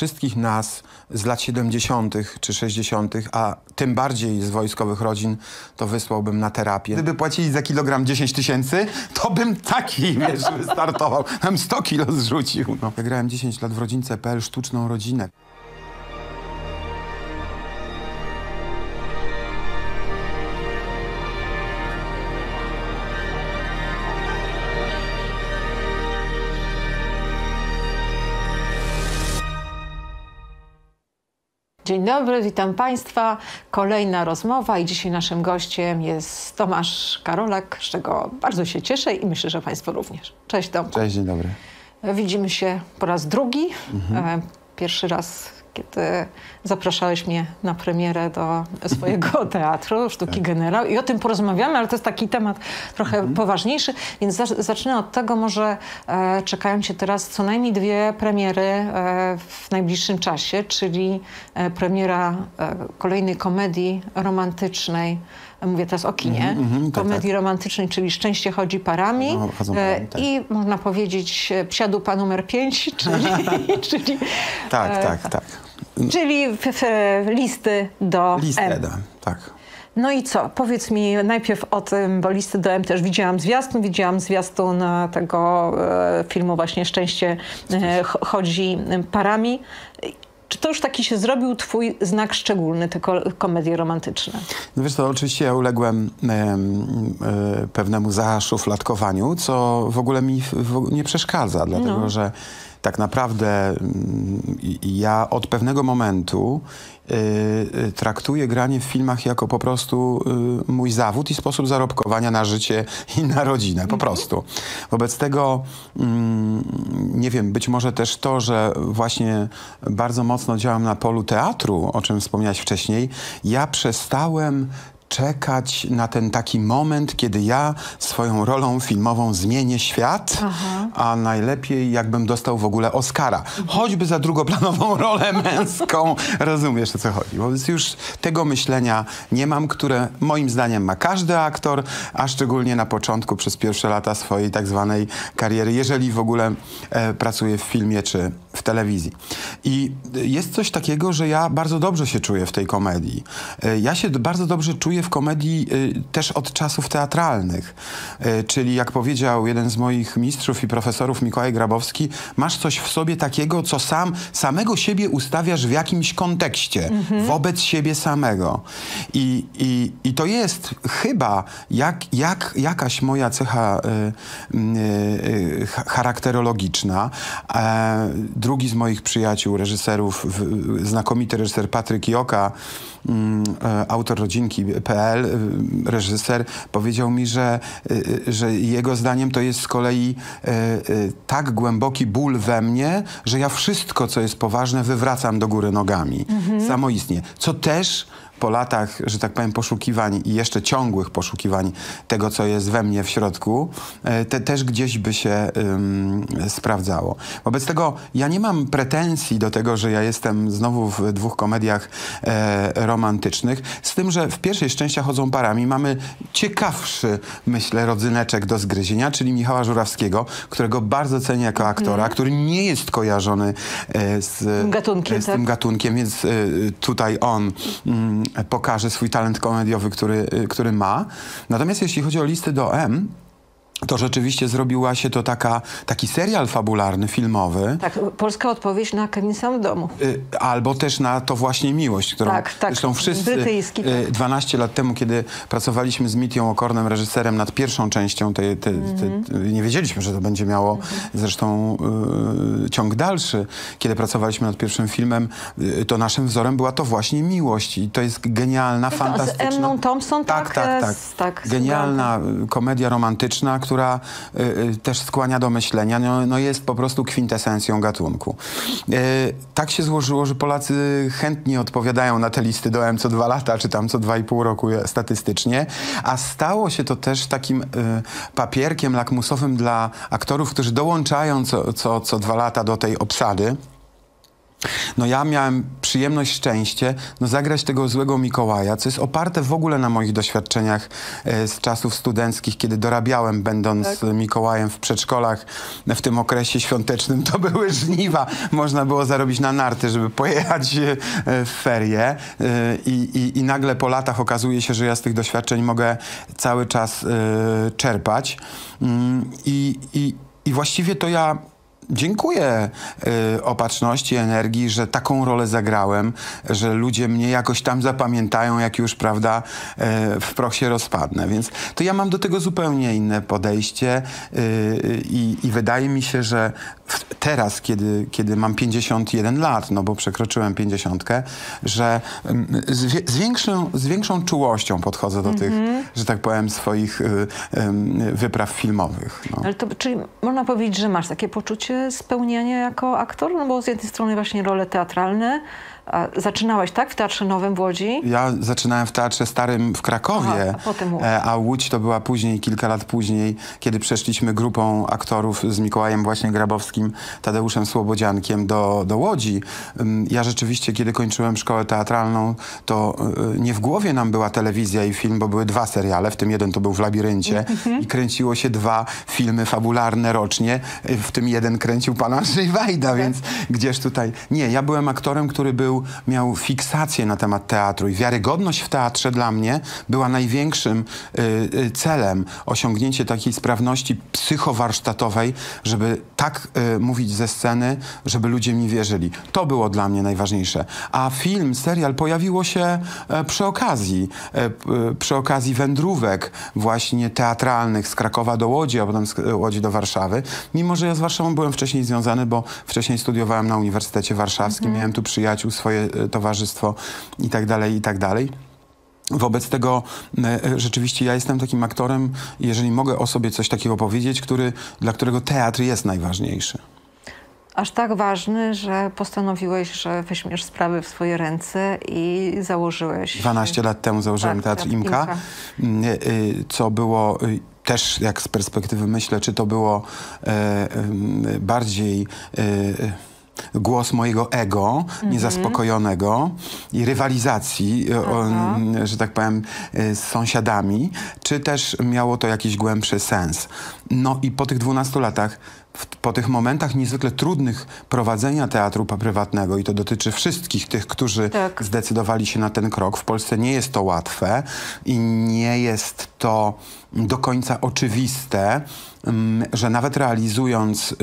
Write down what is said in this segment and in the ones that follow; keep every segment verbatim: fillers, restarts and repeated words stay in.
wszystkich nas z lat siedemdziesiątych czy sześćdziesiątych, a tym bardziej z wojskowych rodzin, to wysłałbym na terapię. Gdyby płacili za kilogram dziesięć tysięcy, to bym taki, wiesz, wystartował. Tam sto kilo zrzucił. No. Ja grałem dziesięć lat w rodzince kropka pe el, sztuczną rodzinę. Dzień dobry, witam Państwa. Kolejna rozmowa i dzisiaj naszym gościem jest Tomasz Karolak, z czego bardzo się cieszę i myślę, że Państwo również. Cześć Tomku. Cześć, dzień dobry. Widzimy się po raz drugi. Mhm. Pierwszy raz, kiedy zapraszałeś mnie na premierę do swojego teatru, Sztuki tak. Generał. I o tym porozmawiamy, ale to jest taki temat trochę mhm. poważniejszy. Więc zacznę od tego, może e, czekają Cię teraz co najmniej dwie premiery e, w najbliższym czasie, czyli e, premiera e, kolejnej komedii romantycznej. Mówię teraz o kinie. Mm -hmm, tak, komedii tak. romantycznej, czyli Szczęście chodzi parami. No, chodzą parami tak. I można powiedzieć psiadupa numer pięć, czyli... czyli tak, e, tak, tak. Czyli f, f, listy do Listy M. do M, tak. No i co? Powiedz mi najpierw o tym, bo listy do M też widziałam zwiastun, widziałam zwiastun tego e, filmu właśnie Szczęście e, chodzi parami. Czy to już taki się zrobił twój znak szczególny, te ko komedie romantyczne? No wiesz co, oczywiście ja uległem e, e, pewnemu zaszufladkowaniu, co w ogóle mi w, nie przeszkadza, dlatego no. że tak naprawdę y, ja od pewnego momentu y, y, traktuję granie w filmach jako po prostu y, mój zawód i sposób zarobkowania na życie i na rodzinę, po prostu. Wobec tego, y, nie wiem, być może też to, że właśnie bardzo mocno działam na polu teatru, o czym wspomniałeś wcześniej, ja przestałem czekać na ten taki moment, kiedy ja swoją rolą filmową zmienię świat, Aha. a najlepiej jakbym dostał w ogóle Oscara. Choćby za drugoplanową rolę męską. Rozumiesz, o co chodzi. Wobec już tego myślenia nie mam, które moim zdaniem ma każdy aktor, a szczególnie na początku, przez pierwsze lata swojej tak zwanej kariery, jeżeli w ogóle e, pracuje w filmie czy w telewizji. I jest coś takiego, że ja bardzo dobrze się czuję w tej komedii. E, ja się bardzo dobrze czuję w komedii y, też od czasów teatralnych. Y, czyli jak powiedział jeden z moich mistrzów i profesorów, Mikołaj Grabowski, masz coś w sobie takiego, co sam, samego siebie ustawiasz w jakimś kontekście, mm-hmm. wobec siebie samego. I, i, i to jest chyba jak, jak, jakaś moja cecha y, y, charakterologiczna. E, drugi z moich przyjaciół, reżyserów, w, znakomity reżyser Patryk Joka, y, autor rodzinki kropka pe el, reżyser, powiedział mi, że, że jego zdaniem to jest z kolei tak głęboki ból we mnie, że ja wszystko, co jest poważne, wywracam do góry nogami. Mhm. Samoistnie. Co też po latach, że tak powiem, poszukiwań i jeszcze ciągłych poszukiwań tego, co jest we mnie w środku, te też gdzieś by się um, sprawdzało. Wobec tego ja nie mam pretensji do tego, że ja jestem znowu w dwóch komediach e, romantycznych, z tym, że w pierwszej Szczęścia chodzą parami mamy ciekawszy, myślę, rodzyneczek do zgryzienia, czyli Michała Żurawskiego, którego bardzo cenię jako aktora, mm. który nie jest kojarzony e, z, gatunkiem, e, z tak? tym gatunkiem, więc e, tutaj on mm, pokaże swój talent komediowy, który, który ma. Natomiast jeśli chodzi o listy do M, to rzeczywiście zrobiła się to taka, taki serial fabularny, filmowy. Tak, polska odpowiedź na Kevin sam w domu. Y, albo też na To właśnie miłość, którą tak, tak. zresztą wszyscy Brytyjski, tak. y, dwanaście lat temu, kiedy pracowaliśmy z Mitją Okornem, reżyserem, nad pierwszą częścią, te, te, mm-hmm. te, nie wiedzieliśmy, że to będzie miało mm-hmm. zresztą y, ciąg dalszy. Kiedy pracowaliśmy nad pierwszym filmem, y, to naszym wzorem była To właśnie miłość. I to jest genialna, to fantastyczna... Z Emną Thompson, tak? Tak, tak, tak. tak Genialna komedia romantyczna, która y, y, też skłania do myślenia, no, no jest po prostu kwintesencją gatunku. Y, tak się złożyło, że Polacy chętnie odpowiadają na te listy do M co dwa lata, czy tam co dwa i pół roku statystycznie, a stało się to też takim y, papierkiem lakmusowym dla aktorów, którzy dołączają co, co, co dwa lata do tej obsady. No ja miałem przyjemność, szczęście, no zagrać tego złego Mikołaja, co jest oparte w ogóle na moich doświadczeniach e, z czasów studenckich, kiedy dorabiałem, będąc tak. Mikołajem w przedszkolach. W tym okresie świątecznym to były żniwa. Można było zarobić na narty, żeby pojechać e, w ferie. E, i, i, I nagle po latach okazuje się, że ja z tych doświadczeń mogę cały czas e, czerpać. Mm, i, i, I właściwie to ja dziękuję y, Opatrzności, Energii, że taką rolę zagrałem, że ludzie mnie jakoś tam zapamiętają, jak już, prawda, y, w proch się rozpadnę. Więc to ja mam do tego zupełnie inne podejście y, i, i wydaje mi się, że w, teraz, kiedy, kiedy mam pięćdziesiąt jeden lat, no bo przekroczyłem pięćdziesiątkę, że y, z, wie, z, większą, z większą czułością podchodzę do mm-hmm. tych, że tak powiem, swoich y, y, wypraw filmowych. No. Ale to, czyli można powiedzieć, że masz takie poczucie spełnienia jako aktor? No bo z jednej strony właśnie role teatralne. A zaczynałeś, tak? W Teatrze Nowym w Łodzi? Ja zaczynałem w Teatrze Starym w Krakowie, Aha, a, potem Łódź. a Łódź to była później, kilka lat później, kiedy przeszliśmy grupą aktorów z Mikołajem właśnie Grabowskim, Tadeuszem Słobodziankiem do, do Łodzi. Ja rzeczywiście, kiedy kończyłem szkołę teatralną, to nie w głowie nam była telewizja i film, bo były dwa seriale, w tym jeden to był W labiryncie mm-hmm. i kręciło się dwa filmy fabularne rocznie, w tym jeden kręcił pan Andrzej Wajda, tak. Więc gdzież tutaj... Nie, ja byłem aktorem, który był miał fiksację na temat teatru i wiarygodność w teatrze dla mnie była największym y, y, celem. Osiągnięcie takiej sprawności psychowarsztatowej, żeby tak y, mówić ze sceny, żeby ludzie mi wierzyli. To było dla mnie najważniejsze. A film, serial pojawiło się e, przy okazji. E, e, przy okazji wędrówek właśnie teatralnych z Krakowa do Łodzi, a potem z Łodzi do Warszawy. Mimo, że ja z Warszawą byłem wcześniej związany, bo wcześniej studiowałem na Uniwersytecie Warszawskim, mm. miałem tu przyjaciół, swoje towarzystwo i tak dalej, i tak dalej. Wobec tego e, rzeczywiście ja jestem takim aktorem, jeżeli mogę o sobie coś takiego powiedzieć, który, dla którego teatr jest najważniejszy. Aż tak ważny, że postanowiłeś, że weźmiesz sprawy w swoje ręce i założyłeś... dwanaście lat temu założyłem tak, Teatr Imka, Imka, co było... Też jak z perspektywy myślę, czy to było e, bardziej... E, głos mojego ego, mm-hmm. niezaspokojonego i rywalizacji, o, że tak powiem, z sąsiadami, czy też miało to jakiś głębszy sens. No i po tych dwunastu latach, w, po tych momentach niezwykle trudnych prowadzenia teatru prywatnego, i to dotyczy wszystkich tych, którzy tak. zdecydowali się na ten krok. W Polsce nie jest to łatwe i nie jest to do końca oczywiste, że nawet realizując y,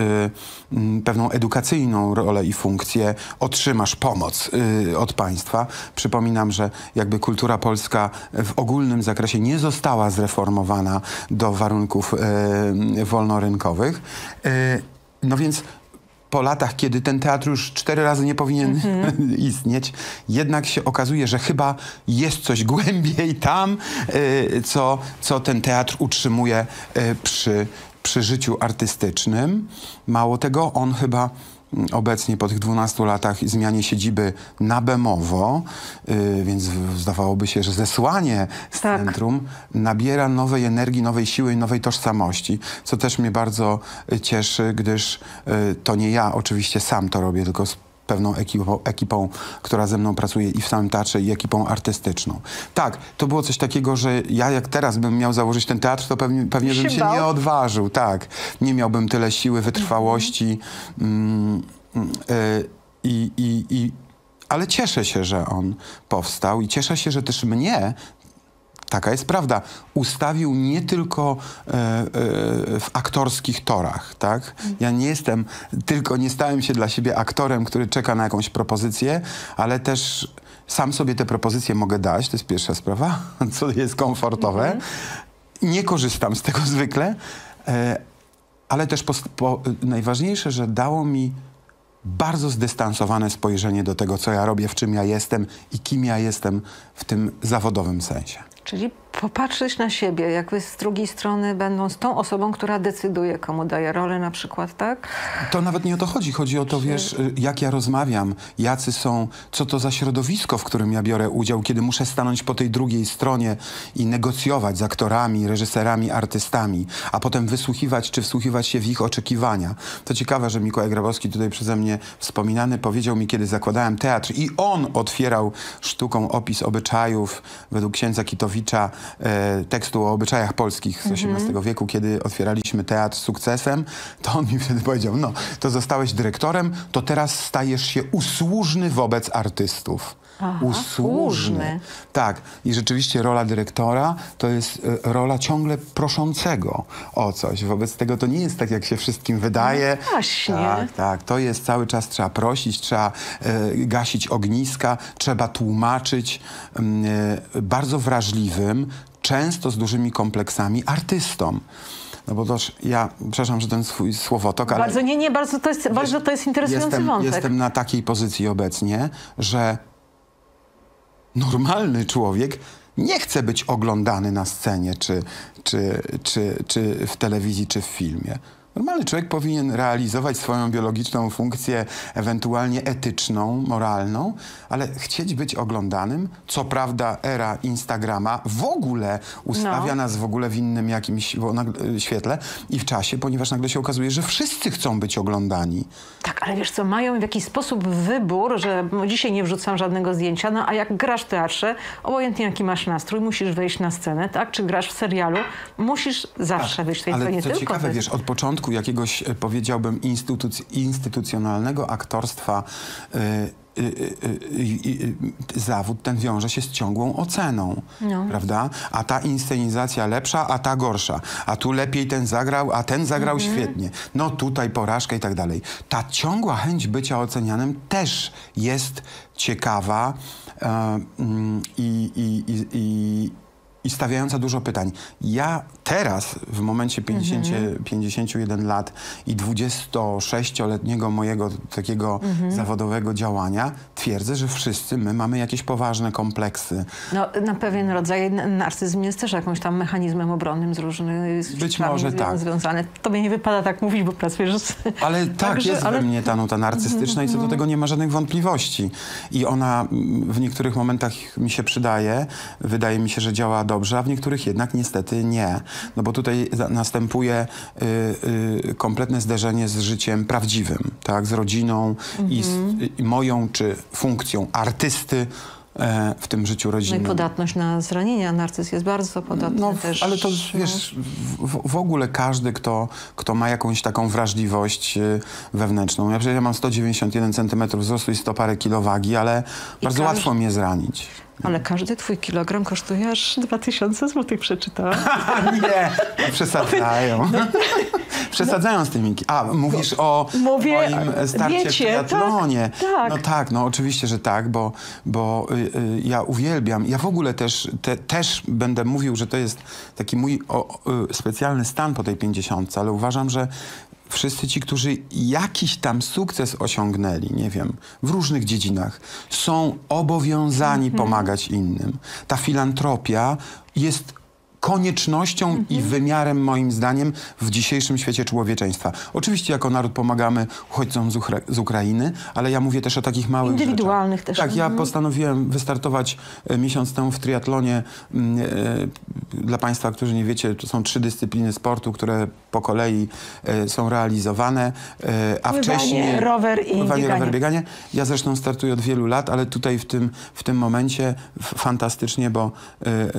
y, pewną edukacyjną rolę i funkcję, otrzymasz pomoc y, od państwa. Przypominam, że jakby kultura polska w ogólnym zakresie nie została zreformowana do warunków y, wolnorynkowych. Y, no więc po latach, kiedy ten teatr już cztery razy nie powinien mm-hmm. istnieć, jednak się okazuje, że chyba jest coś głębiej tam, y, co, co ten teatr utrzymuje y, przy, przy życiu artystycznym. Mało tego, on chyba obecnie po tych dwunastu latach zmianie siedziby na Bemowo, yy, więc zdawałoby się, że zesłanie z tak. centrum nabiera nowej energii, nowej siły i nowej tożsamości, co też mnie bardzo cieszy, gdyż yy, to nie ja oczywiście sam to robię, tylko z pewną ekipą, ekipą, która ze mną pracuje i w samym teatrze, i ekipą artystyczną. Tak, to było coś takiego, że ja jak teraz bym miał założyć ten teatr, to pewnie, pewnie bym się nie odważył, tak. Nie miałbym tyle siły, wytrwałości. Mm, y, i, i, i, ale cieszę się, że on powstał i cieszę się, że też mnie, taka jest prawda, ustawił nie tylko e, e, w aktorskich torach, tak? Ja nie jestem, tylko nie stałem się dla siebie aktorem, który czeka na jakąś propozycję, ale też sam sobie te propozycje mogę dać, to jest pierwsza sprawa, co jest komfortowe. Mhm. Nie korzystam z tego zwykle, e, ale też po, po, najważniejsze, że dało mi bardzo zdystansowane spojrzenie do tego, co ja robię, w czym ja jestem i kim ja jestem w tym zawodowym sensie. Czyli popatrzeć na siebie, jakby z drugiej strony będąc tą osobą, która decyduje, komu daje rolę na przykład, tak? To nawet nie o to chodzi. Chodzi o to, wiesz, jak ja rozmawiam, jacy są, co to za środowisko, w którym ja biorę udział, kiedy muszę stanąć po tej drugiej stronie i negocjować z aktorami, reżyserami, artystami, a potem wysłuchiwać czy wsłuchiwać się w ich oczekiwania. To ciekawe, że Mikołaj Grabowski, tutaj przeze mnie wspominany, powiedział mi, kiedy zakładałem teatr i on otwierał sztuką opis obyczajów według księdza Kitowicza, e, tekstu o obyczajach polskich z osiemnastego wieku, kiedy otwieraliśmy teatr z sukcesem, to on mi wtedy powiedział, no, to zostałeś dyrektorem, to teraz stajesz się usłużny wobec artystów. Aha, usłużny. usłużny. Tak. I rzeczywiście rola dyrektora to jest e, rola ciągle proszącego o coś. Wobec tego to nie jest tak, jak się wszystkim wydaje. No właśnie. Tak, tak. To jest cały czas, trzeba prosić, trzeba e, gasić ogniska, trzeba tłumaczyć e, bardzo wrażliwym, często z dużymi kompleksami artystom. No bo też ja, przepraszam, że ten swój słowotok, ale... Bardzo, nie, nie, bardzo to jest, bardzo to jest interesujący jestem, wątek. Jestem na takiej pozycji obecnie, że normalny człowiek nie chce być oglądany na scenie, czy, czy, czy, czy w telewizji, czy w filmie. Normalny człowiek powinien realizować swoją biologiczną funkcję, ewentualnie etyczną, moralną, ale chcieć być oglądanym. Co prawda era Instagrama w ogóle ustawia no. nas w ogóle w innym jakimś świetle i w czasie, ponieważ nagle się okazuje, że wszyscy chcą być oglądani. Tak, ale wiesz co, mają w jakiś sposób wybór, że no, dzisiaj nie wrzucam żadnego zdjęcia, no a jak grasz w teatrze, obojętnie jaki masz nastrój, musisz wejść na scenę, tak? Czy grasz w serialu, musisz zawsze tak, wyjść w tej ale nie co tylko ciekawe, wy... wiesz, od początku jakiegoś, powiedziałbym, instytuc instytucjonalnego aktorstwa yy, yy, yy, yy, zawód ten wiąże się z ciągłą oceną, no. prawda? A ta inscenizacja lepsza, a ta gorsza. A tu lepiej ten zagrał, a ten zagrał mhm. świetnie. No tutaj porażka i tak dalej. Ta ciągła chęć bycia ocenianym też jest ciekawa yy, i, i, i, i I stawiająca dużo pytań. Ja teraz, w momencie pięćdziesięciu jeden lat i dwudziestosześcioletniego mojego takiego mm-hmm. zawodowego działania, twierdzę, że wszyscy my mamy jakieś poważne kompleksy. No, na pewien rodzaj narcyzm jest też jakimś tam mechanizmem obronnym z różnymi Być może tak. związany. Tobie nie wypada tak mówić, bo pracujesz z... Ale tak, Także, jest ale... we mnie ta nuta narcystyczna mm-hmm. i co do tego nie ma żadnych wątpliwości. I ona w niektórych momentach mi się przydaje. Wydaje mi się, że działa dobrze, a w niektórych jednak niestety nie. No bo tutaj następuje y, y, kompletne zderzenie z życiem prawdziwym, tak? Z rodziną mm-hmm. i, z, i moją, czy funkcją artysty e, w tym życiu rodzinnym. No i podatność na zranienia. Narcyz jest bardzo podatny no, też. Ale to wiesz, w, w ogóle każdy, kto, kto ma jakąś taką wrażliwość y, wewnętrzną. Ja przecież ja mam sto dziewięćdziesiąt jeden centymetrów wzrostu i sto parę kilo wagi, ale I bardzo każdy... łatwo mnie zranić. Ale każdy twój kilogram kosztuje aż dwa tysiące złotych, przeczytałam. Nie, no przesadzają. No. Przesadzają z tymi... A, mówisz o Mówię, moim starcie wiecie, w triatlonie. Tak, tak. No tak, no oczywiście, że tak, bo, bo y, y, ja uwielbiam. Ja w ogóle też, te, też będę mówił, że to jest taki mój o, y, specjalny stan po tej pięćdziesiątce, ale uważam, że wszyscy ci, którzy jakiś tam sukces osiągnęli, nie wiem, w różnych dziedzinach, są obowiązani mm-hmm. pomagać innym. Ta filantropia jest koniecznością mm-hmm. i wymiarem, moim zdaniem, w dzisiejszym świecie człowieczeństwa. Oczywiście jako naród pomagamy uchodźcom z, Ukra z Ukrainy, ale ja mówię też o takich małych indywidualnych rzeczach. też. Tak, ja postanowiłem wystartować e, miesiąc temu w triatlonie. E, dla Państwa, którzy nie wiecie, to są trzy dyscypliny sportu, które po kolei e, są realizowane, e, a pływanie, wcześniej... rower i pływanie, bieganie. rower, bieganie. Ja zresztą startuję od wielu lat, ale tutaj w tym, w tym momencie fantastycznie, bo e, e,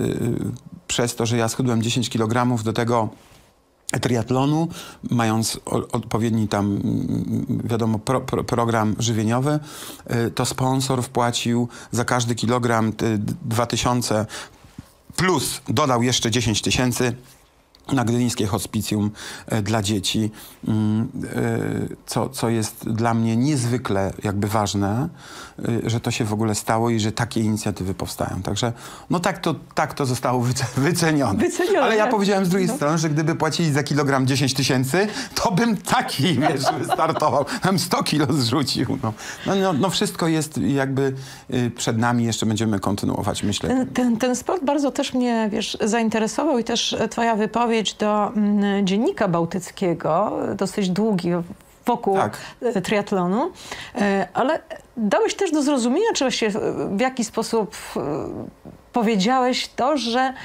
e, przez to, że ja schudłem dziesięć kilogramów do tego triatlonu, mając o, odpowiedni tam, wiadomo, pro, pro, program żywieniowy, y, to sponsor wpłacił za każdy kilogram dwa tysiące plus dodał jeszcze dziesięć tysięcy na Gdyńskie Hospicjum dla dzieci, co, co jest dla mnie niezwykle jakby ważne, że to się w ogóle stało i że takie inicjatywy powstają. Także no tak to, tak to zostało wycenione. wycenione. Ale ja powiedziałem z drugiej no. strony, że gdyby płacili za kilogram dziesięć tysięcy, to bym taki, wiesz, wystartował. Tam sto kilo zrzucił. No. No, no, no wszystko jest jakby przed nami, jeszcze będziemy kontynuować, myślę. Ten, ten, ten sport bardzo też mnie, wiesz, zainteresował i też twoja wypowiedź do mm, Dziennika Bałtyckiego, dosyć długi, wokół tak. triatlonu, ale dałeś też do zrozumienia, czy właściwie w jaki sposób powiedziałeś to, że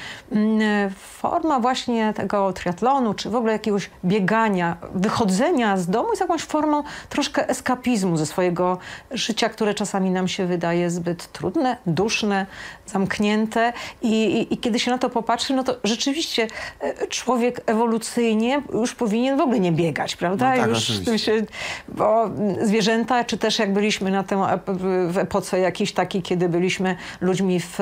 forma właśnie tego triatlonu, czy w ogóle jakiegoś biegania, wychodzenia z domu jest jakąś formą troszkę eskapizmu ze swojego życia, które czasami nam się wydaje zbyt trudne, duszne, zamknięte i, i, i kiedy się na to popatrzy, no to rzeczywiście człowiek ewolucyjnie już powinien w ogóle nie biegać, prawda? No tak, już się, bo zwierzęta, czy też jak byliśmy na tę w epoce jakiejś takiej, kiedy byliśmy ludźmi w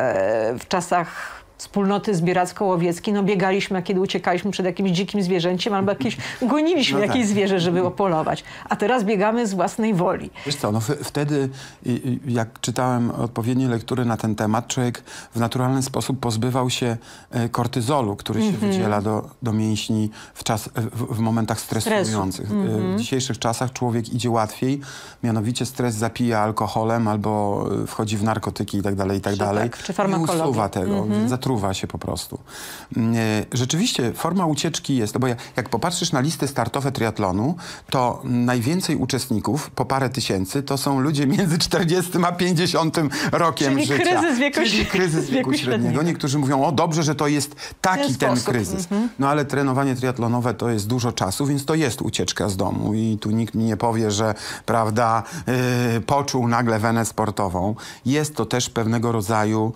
w czasach wspólnoty zbieracko-łowieckiej, no biegaliśmy, a kiedy uciekaliśmy przed jakimś dzikim zwierzęciem albo jakieś, goniliśmy no jakieś tak. zwierzę, żeby opolować. A teraz biegamy z własnej woli. Wiesz co, no wtedy jak czytałem odpowiednie lektury na ten temat, człowiek w naturalny sposób pozbywał się kortyzolu, który się mm-hmm. wydziela do, do mięśni w, czas, w, w momentach stresujących. Mm-hmm. W dzisiejszych czasach człowiek idzie łatwiej, mianowicie stres zapija alkoholem albo wchodzi w narkotyki i tak dalej, i tak dalej. Czy farmakologię. Nie usuwa tego. Mm-hmm. Zatruwa się po prostu. Rzeczywiście forma ucieczki jest, bo jak popatrzysz na listy startowe triatlonu, to najwięcej uczestników, po parę tysięcy, to są ludzie między czterdziestym a pięćdziesiątym rokiem Czyli życia. Kryzys wieku, Czyli kryzys wieku, wieku średniego. średniego. Niektórzy mówią, o dobrze, że to jest taki ten, ten kryzys. Mm-hmm. No ale trenowanie triatlonowe to jest dużo czasu, więc to jest ucieczka z domu i tu nikt mi nie powie, że prawda, yy, poczuł nagle wenę sportową. Jest to też pewnego rodzaju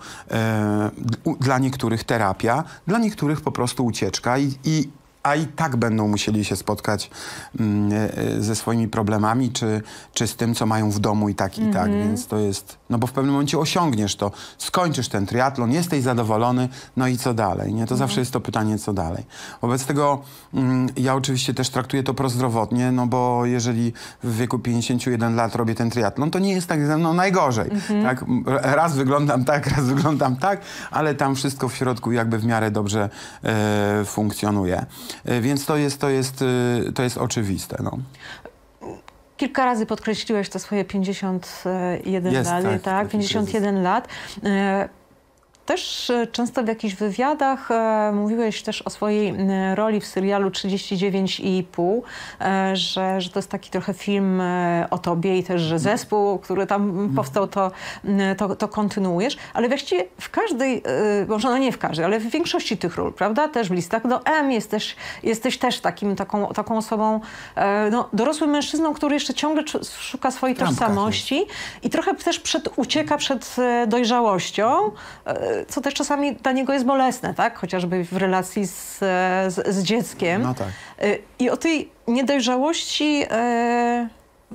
yy, dla niektórych terapia, dla niektórych po prostu ucieczka i, i a i tak będą musieli się spotkać mm, ze swoimi problemami, czy, czy z tym, co mają w domu i tak, i mm-hmm. tak. Więc to jest, no bo w pewnym momencie osiągniesz to, skończysz ten triatlon, jesteś zadowolony, no i co dalej, nie? To mm-hmm. zawsze jest to pytanie, co dalej. Wobec tego mm, ja oczywiście też traktuję to prozdrowotnie, no bo jeżeli w wieku pięćdziesięciu jeden lat robię ten triatlon, to nie jest tak ze mną najgorzej, mm-hmm. tak? Raz wyglądam tak, raz wyglądam tak, ale tam wszystko w środku jakby w miarę dobrze e, funkcjonuje. Więc to jest, to jest, to jest oczywiste. No. Kilka razy podkreśliłeś to swoje pięćdziesiąt jeden jest, lat, tak, tak? pięćdziesiąt jeden lat. Też często w jakichś wywiadach e, mówiłeś też o swojej e, roli w serialu trzydzieści dziewięć i pół, e, że, że to jest taki trochę film e, o tobie i też, że zespół, który tam mm. powstał, to, to, to kontynuujesz. Ale właściwie w każdej, e, może no nie w każdej, ale w większości tych ról, prawda? Też w listach do M jesteś, jesteś też takim, taką, taką osobą, e, no, dorosłym mężczyzną, który jeszcze ciągle szuka swojej tożsamości jest. I trochę też przed, ucieka przed e, dojrzałością, e, co też czasami dla niego jest bolesne, tak? Chociażby w relacji z, z, z dzieckiem. No tak. I o tej niedojrzałości e,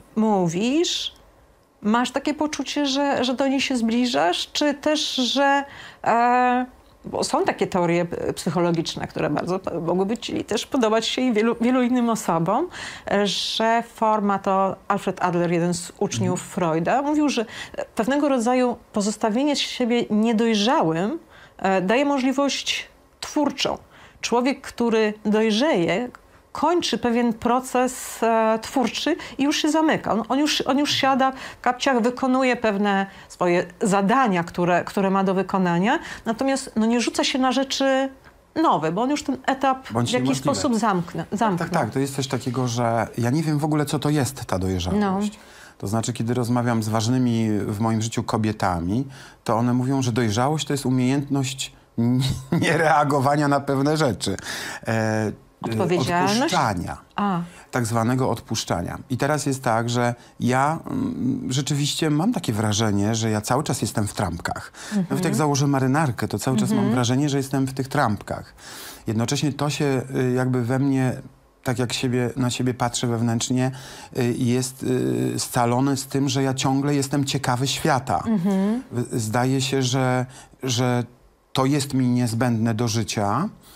mówisz, masz takie poczucie, że, że do niej się zbliżasz, czy też, że e, bo są takie teorie psychologiczne, które bardzo mogłyby ci też podobać się i wielu, wielu innym osobom, że forma to Alfred Adler, jeden z uczniów mm. Freuda, mówił, że pewnego rodzaju pozostawienie siebie niedojrzałym e, daje możliwość twórczą. Człowiek, który dojrzeje, kończy pewien proces e, twórczy i już się zamyka. On, on, już, on już siada w kapciach, wykonuje pewne swoje zadania, które, które ma do wykonania, natomiast no, nie rzuca się na rzeczy nowe, bo on już ten etap Bądź w jakiś niemożliwe. sposób zamknę, zamknął. Tak, tak, to jest coś takiego, że ja nie wiem w ogóle, co to jest ta dojrzałość. No. To znaczy, kiedy rozmawiam z ważnymi w moim życiu kobietami, to one mówią, że dojrzałość to jest umiejętność niereagowania na pewne rzeczy. E, Odpowiedzialność? Odpuszczania. A. Tak zwanego odpuszczania. I teraz jest tak, że ja mm, rzeczywiście mam takie wrażenie, że ja cały czas jestem w trampkach. Mm-hmm. Nawet jak założę marynarkę, to cały czas mm-hmm. mam wrażenie, że jestem w tych trampkach. Jednocześnie to się y, jakby we mnie, tak jak siebie, na siebie patrzę wewnętrznie, y, jest y, scalone z tym, że ja ciągle jestem ciekawy świata. Mm-hmm. Zdaje się, że, że to jest mi niezbędne do życia.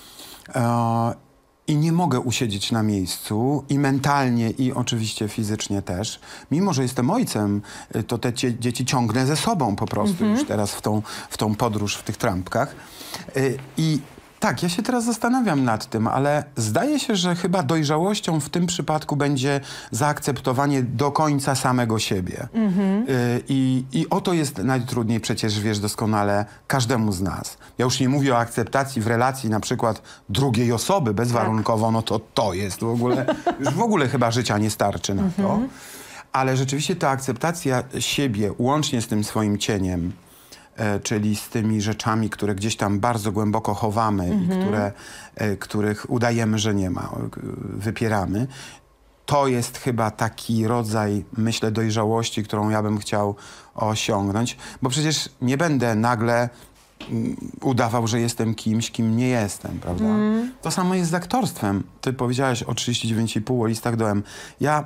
E, I nie mogę usiedzieć na miejscu i mentalnie, i oczywiście fizycznie też. Mimo że jestem ojcem, to te cie, dzieci ciągnę ze sobą po prostu mm-hmm. już teraz w tą, w tą podróż w tych trampkach. Y, I tak, ja się teraz zastanawiam nad tym, ale zdaje się, że chyba dojrzałością w tym przypadku będzie zaakceptowanie do końca samego siebie. Mm-hmm. y, i, I o to jest najtrudniej, przecież wiesz doskonale, każdemu z nas. Ja już nie mówię o akceptacji w relacji na przykład drugiej osoby bezwarunkowo, tak. no to to jest w ogóle, już w ogóle chyba życia nie starczy na mm-hmm. to. Ale rzeczywiście ta akceptacja siebie, łącznie z tym swoim cieniem, E, czyli z tymi rzeczami, które gdzieś tam bardzo głęboko chowamy mm-hmm. i które, e, których udajemy, że nie ma, wypieramy. To jest chyba taki rodzaj, myślę, dojrzałości, którą ja bym chciał osiągnąć, bo przecież nie będę nagle mm, udawał, że jestem kimś, kim nie jestem, prawda? Mm. To samo jest z aktorstwem. Ty powiedziałaś o trzydzieści dziewięć i pół, o listach do M. Ja,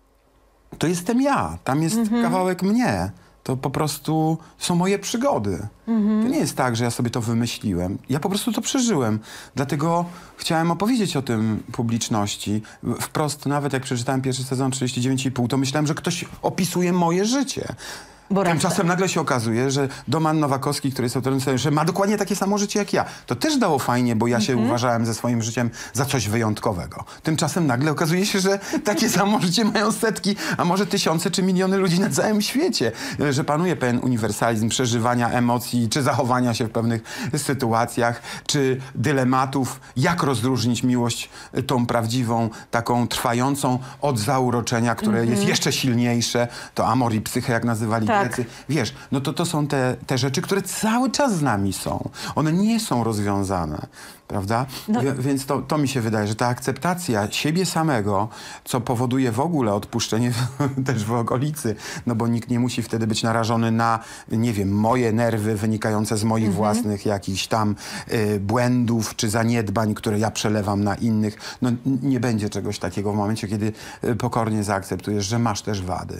to jestem ja, tam jest mm-hmm. kawałek mnie. To po prostu są moje przygody. Mm-hmm. To nie jest tak, że ja sobie to wymyśliłem. Ja po prostu to przeżyłem. Dlatego chciałem opowiedzieć o tym publiczności. Wprost, nawet jak przeczytałem pierwszy sezon trzydzieści dziewięć i pół, to myślałem, że ktoś opisuje moje życie. Bo Tymczasem nagle się okazuje, że Doman Nowakowski, który jest autorem scenariusza, ma dokładnie takie samo życie jak ja. To też dało fajnie, bo ja się mm-hmm. uważałem ze swoim życiem za coś wyjątkowego. Tymczasem nagle okazuje się, że takie samo życie mają setki, a może tysiące czy miliony ludzi na całym świecie. Że panuje pewien uniwersalizm przeżywania emocji, czy zachowania się w pewnych sytuacjach, czy dylematów, jak rozróżnić miłość tą prawdziwą, taką trwającą od zauroczenia, które mm-hmm. jest jeszcze silniejsze. To amor i psyche, jak nazywali. Tak. Wiesz, no to to są te, te rzeczy, które cały czas z nami są. One nie są rozwiązane, prawda? No. Wie, więc to, to mi się wydaje, że ta akceptacja siebie samego, co powoduje w ogóle odpuszczenie też w okolicy, no bo nikt nie musi wtedy być narażony na, nie wiem, moje nerwy wynikające z moich mhm. własnych jakichś tam y, błędów czy zaniedbań, które ja przelewam na innych. No nie będzie czegoś takiego w momencie, kiedy y, pokornie zaakceptujesz, że masz też wady.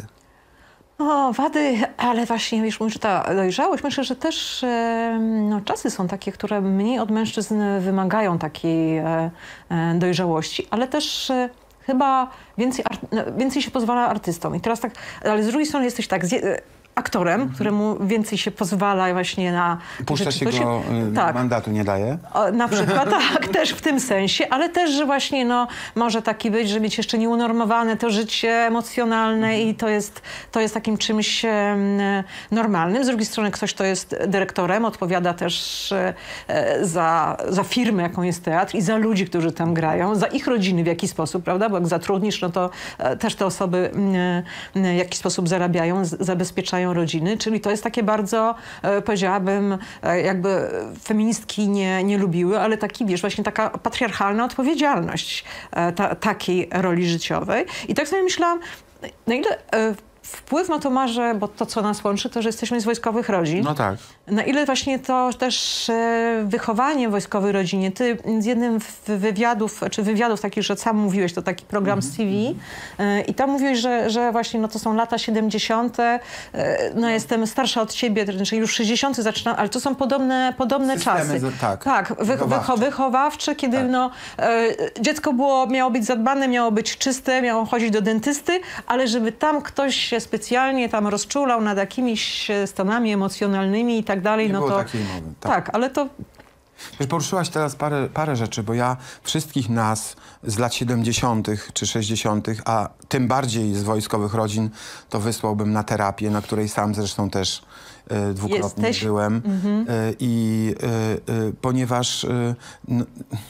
O, wady, ale właśnie, wiesz, mówisz, że ta dojrzałość, myślę, że też e, no, czasy są takie, które mniej od mężczyzn wymagają takiej e, e, dojrzałości, ale też e, chyba więcej, więcej się pozwala artystom. I teraz tak, ale z drugiej strony jesteś tak, zje, aktorem, mhm. któremu więcej się pozwala właśnie na... Puszcza się go, się, tak, mandatu nie daje? O, na przykład, tak, też w tym sensie, ale też, że właśnie no, może taki być, że mieć jeszcze nieunormowane to życie emocjonalne mhm. i to jest, to jest takim czymś e, normalnym. Z drugiej strony ktoś, kto jest dyrektorem, odpowiada też e, za, za firmę, jaką jest teatr i za ludzi, którzy tam grają, za ich rodziny w jakiś sposób, prawda? Bo jak zatrudnisz, no to e, też te osoby e, w jakiś sposób zarabiają, z, zabezpieczają rodziny, czyli to jest takie bardzo, e, powiedziałabym, e, jakby feministki nie, nie lubiły, ale taki, wiesz, właśnie taka patriarchalna odpowiedzialność e, ta, takiej roli życiowej. I tak sobie myślałam, na ile e, wpływ na to ma, że, bo to, co nas łączy, to, że jesteśmy z wojskowych rodzin. No tak. Na ile właśnie to też e, wychowanie w wojskowej rodzinie. Ty z jednym z wywiadów, czy wywiadów takich, że sam mówiłeś, to taki program mm-hmm. z T V e, i tam mówiłeś, że, że właśnie no, to są lata siedemdziesiąte. E, no jestem starsza od ciebie, czyli już sześćdziesiąte zaczynam, ale to są podobne, podobne czasy. Z, tak, tak wy, wychowawcze. wychowawcze, kiedy tak. no, e, dziecko było, miało być zadbane, miało być czyste, miało chodzić do dentysty, ale żeby tam ktoś się specjalnie tam rozczulał nad jakimiś stanami emocjonalnymi i tak dalej, nie no było to... takiej mowy. Tak. tak, ale to... Wiesz, poruszyłaś teraz parę, parę rzeczy, bo ja wszystkich nas z lat siedemdziesiątych czy sześćdziesiątych, a tym bardziej z wojskowych rodzin, to wysłałbym na terapię, na której sam zresztą też y, dwukrotnie Jesteś... byłem. Mm-hmm. y, I y, y, ponieważ... Y, y,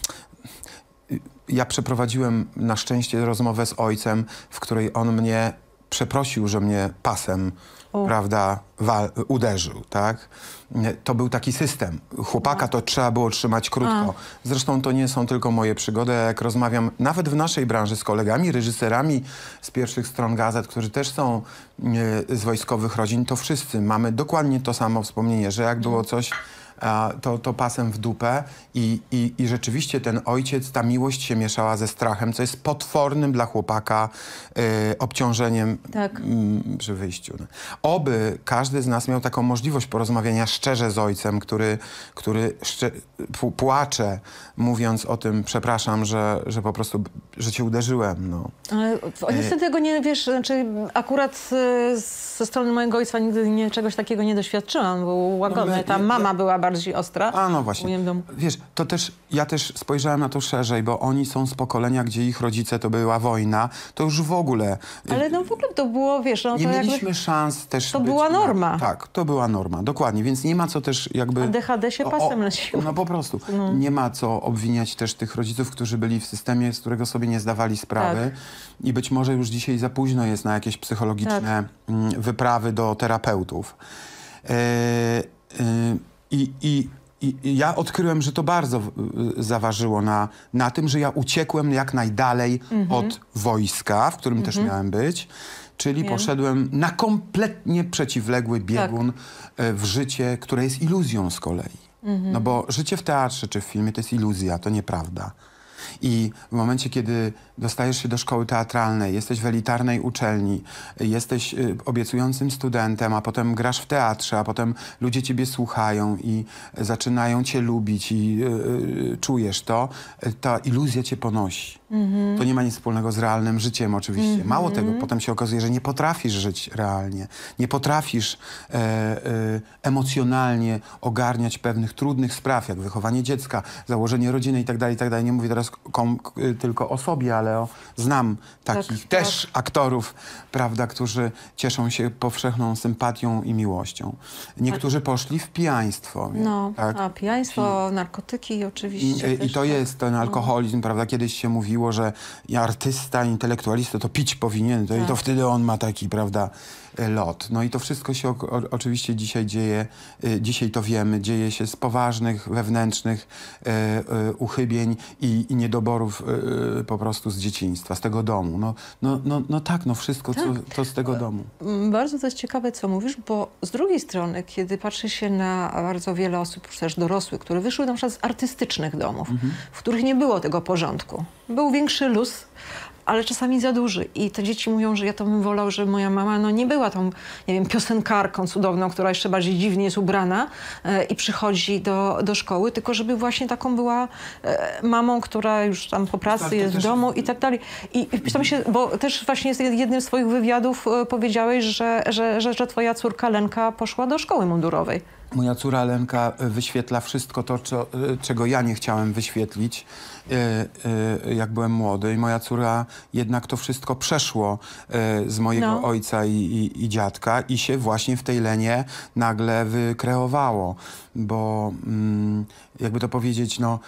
ja przeprowadziłem na szczęście rozmowę z ojcem, w której on mnie przeprosił, że mnie pasem, U. prawda, wa- uderzył, tak? To był taki system. Chłopaka to trzeba było trzymać krótko. A. Zresztą to nie są tylko moje przygody. Jak rozmawiam nawet w naszej branży z kolegami, reżyserami z pierwszych stron gazet, którzy też są e, z wojskowych rodzin, to wszyscy mamy dokładnie to samo wspomnienie, że jak było coś a, to, to pasem w dupę i, i, i rzeczywiście ten ojciec, ta miłość się mieszała ze strachem, co jest potwornym dla chłopaka y, obciążeniem tak. m, przy wyjściu. Oby każdy z nas miał taką możliwość porozmawiania szczerze z ojcem, który, który szcze, płacze, mówiąc o tym, przepraszam, że, że po prostu, że cię uderzyłem. No. Ale niestety tego nie, wiesz, znaczy akurat y, ze strony mojego ojca nigdy nie, czegoś takiego nie doświadczyłam, był łagodny. No, Ta ja, mama ja, była bardziej ostra. A no właśnie. Domu. Wiesz, to też, ja też spojrzałem na to szerzej, bo oni są z pokolenia, gdzie ich rodzice to była wojna, to już w ogóle... Ale no w ogóle to było, wiesz... No, nie to mieliśmy jakby, szans też To być, była norma. Na, tak, to była norma, dokładnie, więc nie ma co też jakby... A D H D się pasem leciło. No po prostu. No. Nie ma co obwiniać też tych rodziców, którzy byli w systemie, z którego sobie nie zdawali sprawy. Tak. I być może już dzisiaj za późno jest na jakieś psychologiczne tak. wyprawy do terapeutów. Yy, yy, i, i, I ja odkryłem, że to bardzo zaważyło na, na tym, że ja uciekłem jak najdalej mhm. od wojska, w którym mhm. też miałem być. Czyli Wiem. poszedłem na kompletnie przeciwległy biegun tak. w życie, które jest iluzją z kolei. Mhm. No bo życie w teatrze czy w filmie to jest iluzja, to nieprawda. I w momencie, kiedy dostajesz się do szkoły teatralnej, jesteś w elitarnej uczelni, jesteś y, obiecującym studentem, a potem grasz w teatrze, a potem ludzie ciebie słuchają i zaczynają cię lubić i y, y, czujesz to, y, ta iluzja cię ponosi. Mm-hmm. To nie ma nic wspólnego z realnym życiem oczywiście. Mm-hmm. Mało tego, potem się okazuje, że nie potrafisz żyć realnie. Nie potrafisz e, e, emocjonalnie ogarniać pewnych trudnych spraw, jak wychowanie dziecka, założenie rodziny i tak dalej, i tak dalej. Nie mówię teraz kom, tylko o sobie, ale o, znam takich tak, też tak. aktorów, prawda, którzy cieszą się powszechną sympatią i miłością. Niektórzy poszli w pijaństwo. No, tak? a pijaństwo, narkotyki oczywiście. I, i to jest ten alkoholizm, no. prawda? Kiedyś się mówiło, że artysta, intelektualista to pić powinien, to, tak. i to wtedy on ma taki, prawda, lot. No i to wszystko się o, o, oczywiście dzisiaj dzieje, y, dzisiaj to wiemy, dzieje się z poważnych, wewnętrznych y, y, uchybień i, i niedoborów y, po prostu z dzieciństwa, z tego domu. No, no, no, no tak, no wszystko tak. Co, to z tego domu. Bardzo to jest ciekawe, co mówisz, bo z drugiej strony, kiedy patrzy się na bardzo wiele osób, też dorosłych, które wyszły na przykład z artystycznych domów, mhm. w których nie było tego porządku. Był większy luz, ale czasami za duży. I te dzieci mówią, że ja to bym wolał, że moja mama no, nie była tą, nie wiem, piosenkarką cudowną, która jeszcze bardziej dziwnie jest ubrana e, i przychodzi do, do szkoły, tylko żeby właśnie taką była e, mamą, która już tam po pracy jest w domu i tak dalej. I, i pisam się, bo też właśnie z jednym z swoich wywiadów e, powiedziałeś, że, że, że, że twoja córka Lenka poszła do szkoły mundurowej. Moja córa Lenka wyświetla wszystko to, co, czego ja nie chciałem wyświetlić, jak byłem młody. I moja córa jednak to wszystko przeszło z mojego no. ojca i, i, i dziadka i się właśnie w tej Lenie nagle wykreowało. Bo jakby to powiedzieć, no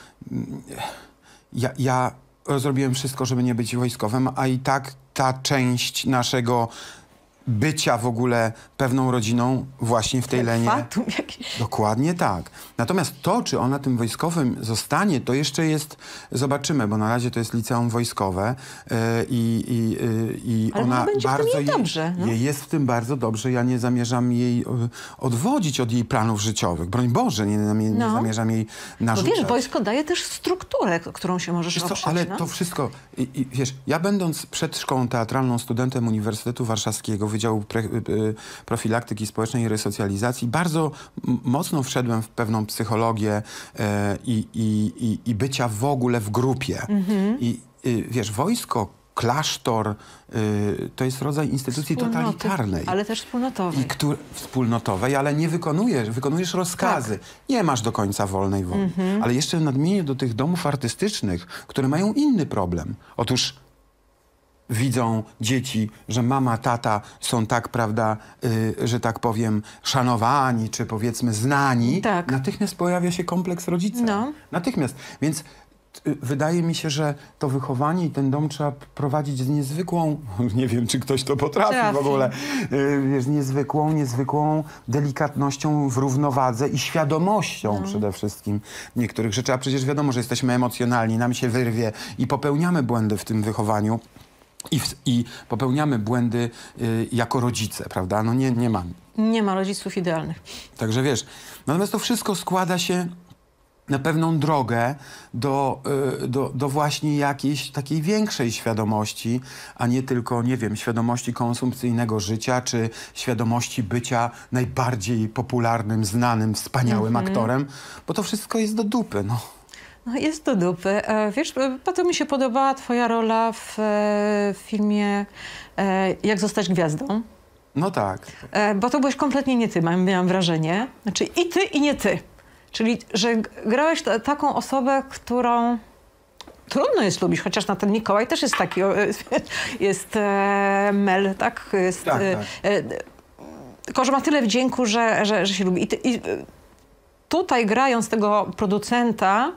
ja, ja zrobiłem wszystko, żeby nie być wojskowym, a i tak ta część naszego bycia w ogóle pewną rodziną właśnie w tej Lenie. Fatum jakiś. Dokładnie tak. Natomiast to, czy ona tym wojskowym zostanie, to jeszcze jest, zobaczymy, bo na razie to jest liceum wojskowe yy, i, yy, i Ale ona będzie bardzo w tym jej jej, dobrze. No? jej jest w tym bardzo dobrze. Ja nie zamierzam jej yy, odwodzić od jej planów życiowych. Broń Boże, nie, nie, nie no. zamierzam jej narzucać. No wiesz, wojsko daje też strukturę, którą się możesz oprzeć. Ale no? to wszystko, i, i, wiesz, ja będąc przed szkołą teatralną studentem Uniwersytetu Warszawskiego, Wydziału Pre, y, Profilaktyki Społecznej i Resocjalizacji, bardzo mocno wszedłem w pewną psychologię y, i, i, i bycia w ogóle w grupie. Mm-hmm. I y, wiesz, wojsko, klasztor, y, to jest rodzaj instytucji Wspólnoty, totalitarnej. Ale też wspólnotowej. I któr, wspólnotowej, ale nie wykonujesz, wykonujesz rozkazy. Tak. Nie masz do końca wolnej woli. Mm-hmm. Ale jeszcze nadmienię do tych domów artystycznych, które mają inny problem. Otóż widzą dzieci, że mama, tata są tak, prawda, y, że tak powiem, szanowani, czy powiedzmy znani. Tak. Natychmiast pojawia się kompleks rodzica. No. Natychmiast. Więc y, wydaje mi się, że to wychowanie i ten dom trzeba prowadzić z niezwykłą, nie wiem, czy ktoś to potrafi Trafi. w ogóle, y, wiesz, niezwykłą, niezwykłą delikatnością w równowadze i świadomością no. przede wszystkim niektórych rzeczy. A przecież wiadomo, że jesteśmy emocjonalni, nam się wyrwie i popełniamy błędy w tym wychowaniu. I, w, I popełniamy błędy y, jako rodzice, prawda? No nie, nie mam. Nie ma rodziców idealnych. Także wiesz, natomiast to wszystko składa się na pewną drogę do, y, do, do właśnie jakiejś takiej większej świadomości, a nie tylko, nie wiem, świadomości konsumpcyjnego życia, czy świadomości bycia najbardziej popularnym, znanym, wspaniałym mm-hmm. aktorem, bo to wszystko jest do dupy, no. No jest do dupy. E, wiesz, bardzo mi się podobała twoja rola w e, filmie e, Jak zostać gwiazdą. No tak. E, bo to byłeś kompletnie nie ty, miałam wrażenie. Znaczy i ty, i nie ty. Czyli, że grałeś t- taką osobę, którą trudno jest lubić, chociaż na ten Mikołaj też jest taki, jest e, Mel, tak? Jest, tak, e, tak. E, tylko, że ma tyle wdzięku, że, że, że się lubi. I, ty, i tutaj grając tego producenta,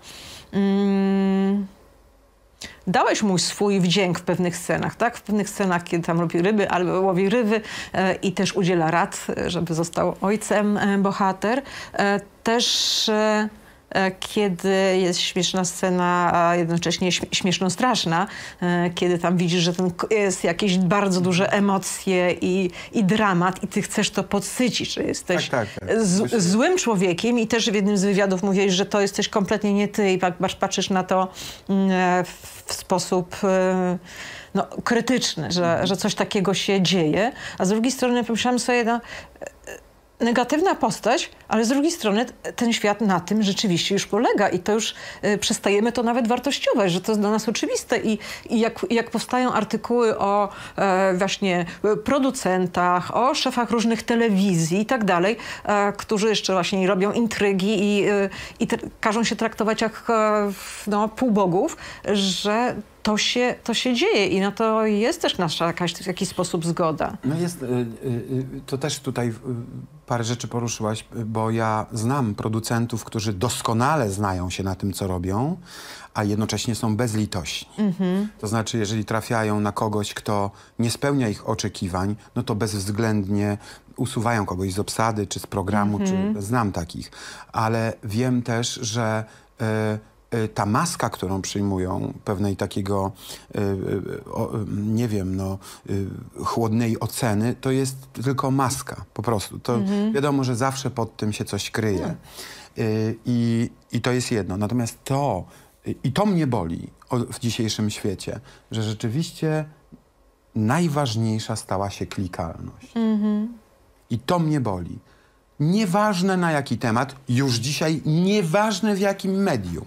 mm, dałeś mu swój wdzięk w pewnych scenach, tak? W pewnych scenach, kiedy tam robi ryby albo łowi ryby e, i też udziela rad, żeby został ojcem e, bohater. E, też e, e, kiedy jest śmieszna scena, a jednocześnie śm- śmieszno-straszna, e, kiedy tam widzisz, że ten k- jest jakieś bardzo duże emocje i, i dramat i ty chcesz to podsycić, że jesteś Tak, tak, tak. z, złym człowiekiem i też w jednym z wywiadów mówiłeś, że to jesteś kompletnie nie ty i pat- patrzysz na to mm, w w sposób e, no, krytyczny, że, że coś takiego się dzieje, a z drugiej strony pomyślałam sobie, no, negatywna postać, ale z drugiej strony ten świat na tym rzeczywiście już polega i to już y, przestajemy to nawet wartościować, że to jest dla nas oczywiste i, i jak, jak powstają artykuły o e, właśnie producentach, o szefach różnych telewizji i tak dalej, e, którzy jeszcze właśnie robią intrygi i, y, i te, każą się traktować jak e, no, półbogów, że to się, to się dzieje i na to jest też nasza jakaś, w jakiś sposób zgoda. No jest, y, y, to też tutaj y, parę rzeczy poruszyłaś, bo ja znam producentów, którzy doskonale znają się na tym, co robią, a jednocześnie są bezlitośni. Mm-hmm. To znaczy, jeżeli trafiają na kogoś, kto nie spełnia ich oczekiwań, no to bezwzględnie usuwają kogoś z obsady, czy z programu, mm-hmm. czy znam takich. Ale wiem też, że y, ta maska, którą przyjmują, pewnej takiego, y, y, o, nie wiem, no, y, chłodnej oceny, to jest tylko maska, po prostu. To mhm. wiadomo, że zawsze pod tym się coś kryje. No. Y, i, I to jest jedno. Natomiast to, y, i to mnie boli o, w dzisiejszym świecie, że rzeczywiście najważniejsza stała się klikalność. Mhm. I to mnie boli. Nieważne na jaki temat, już dzisiaj nieważne w jakim medium.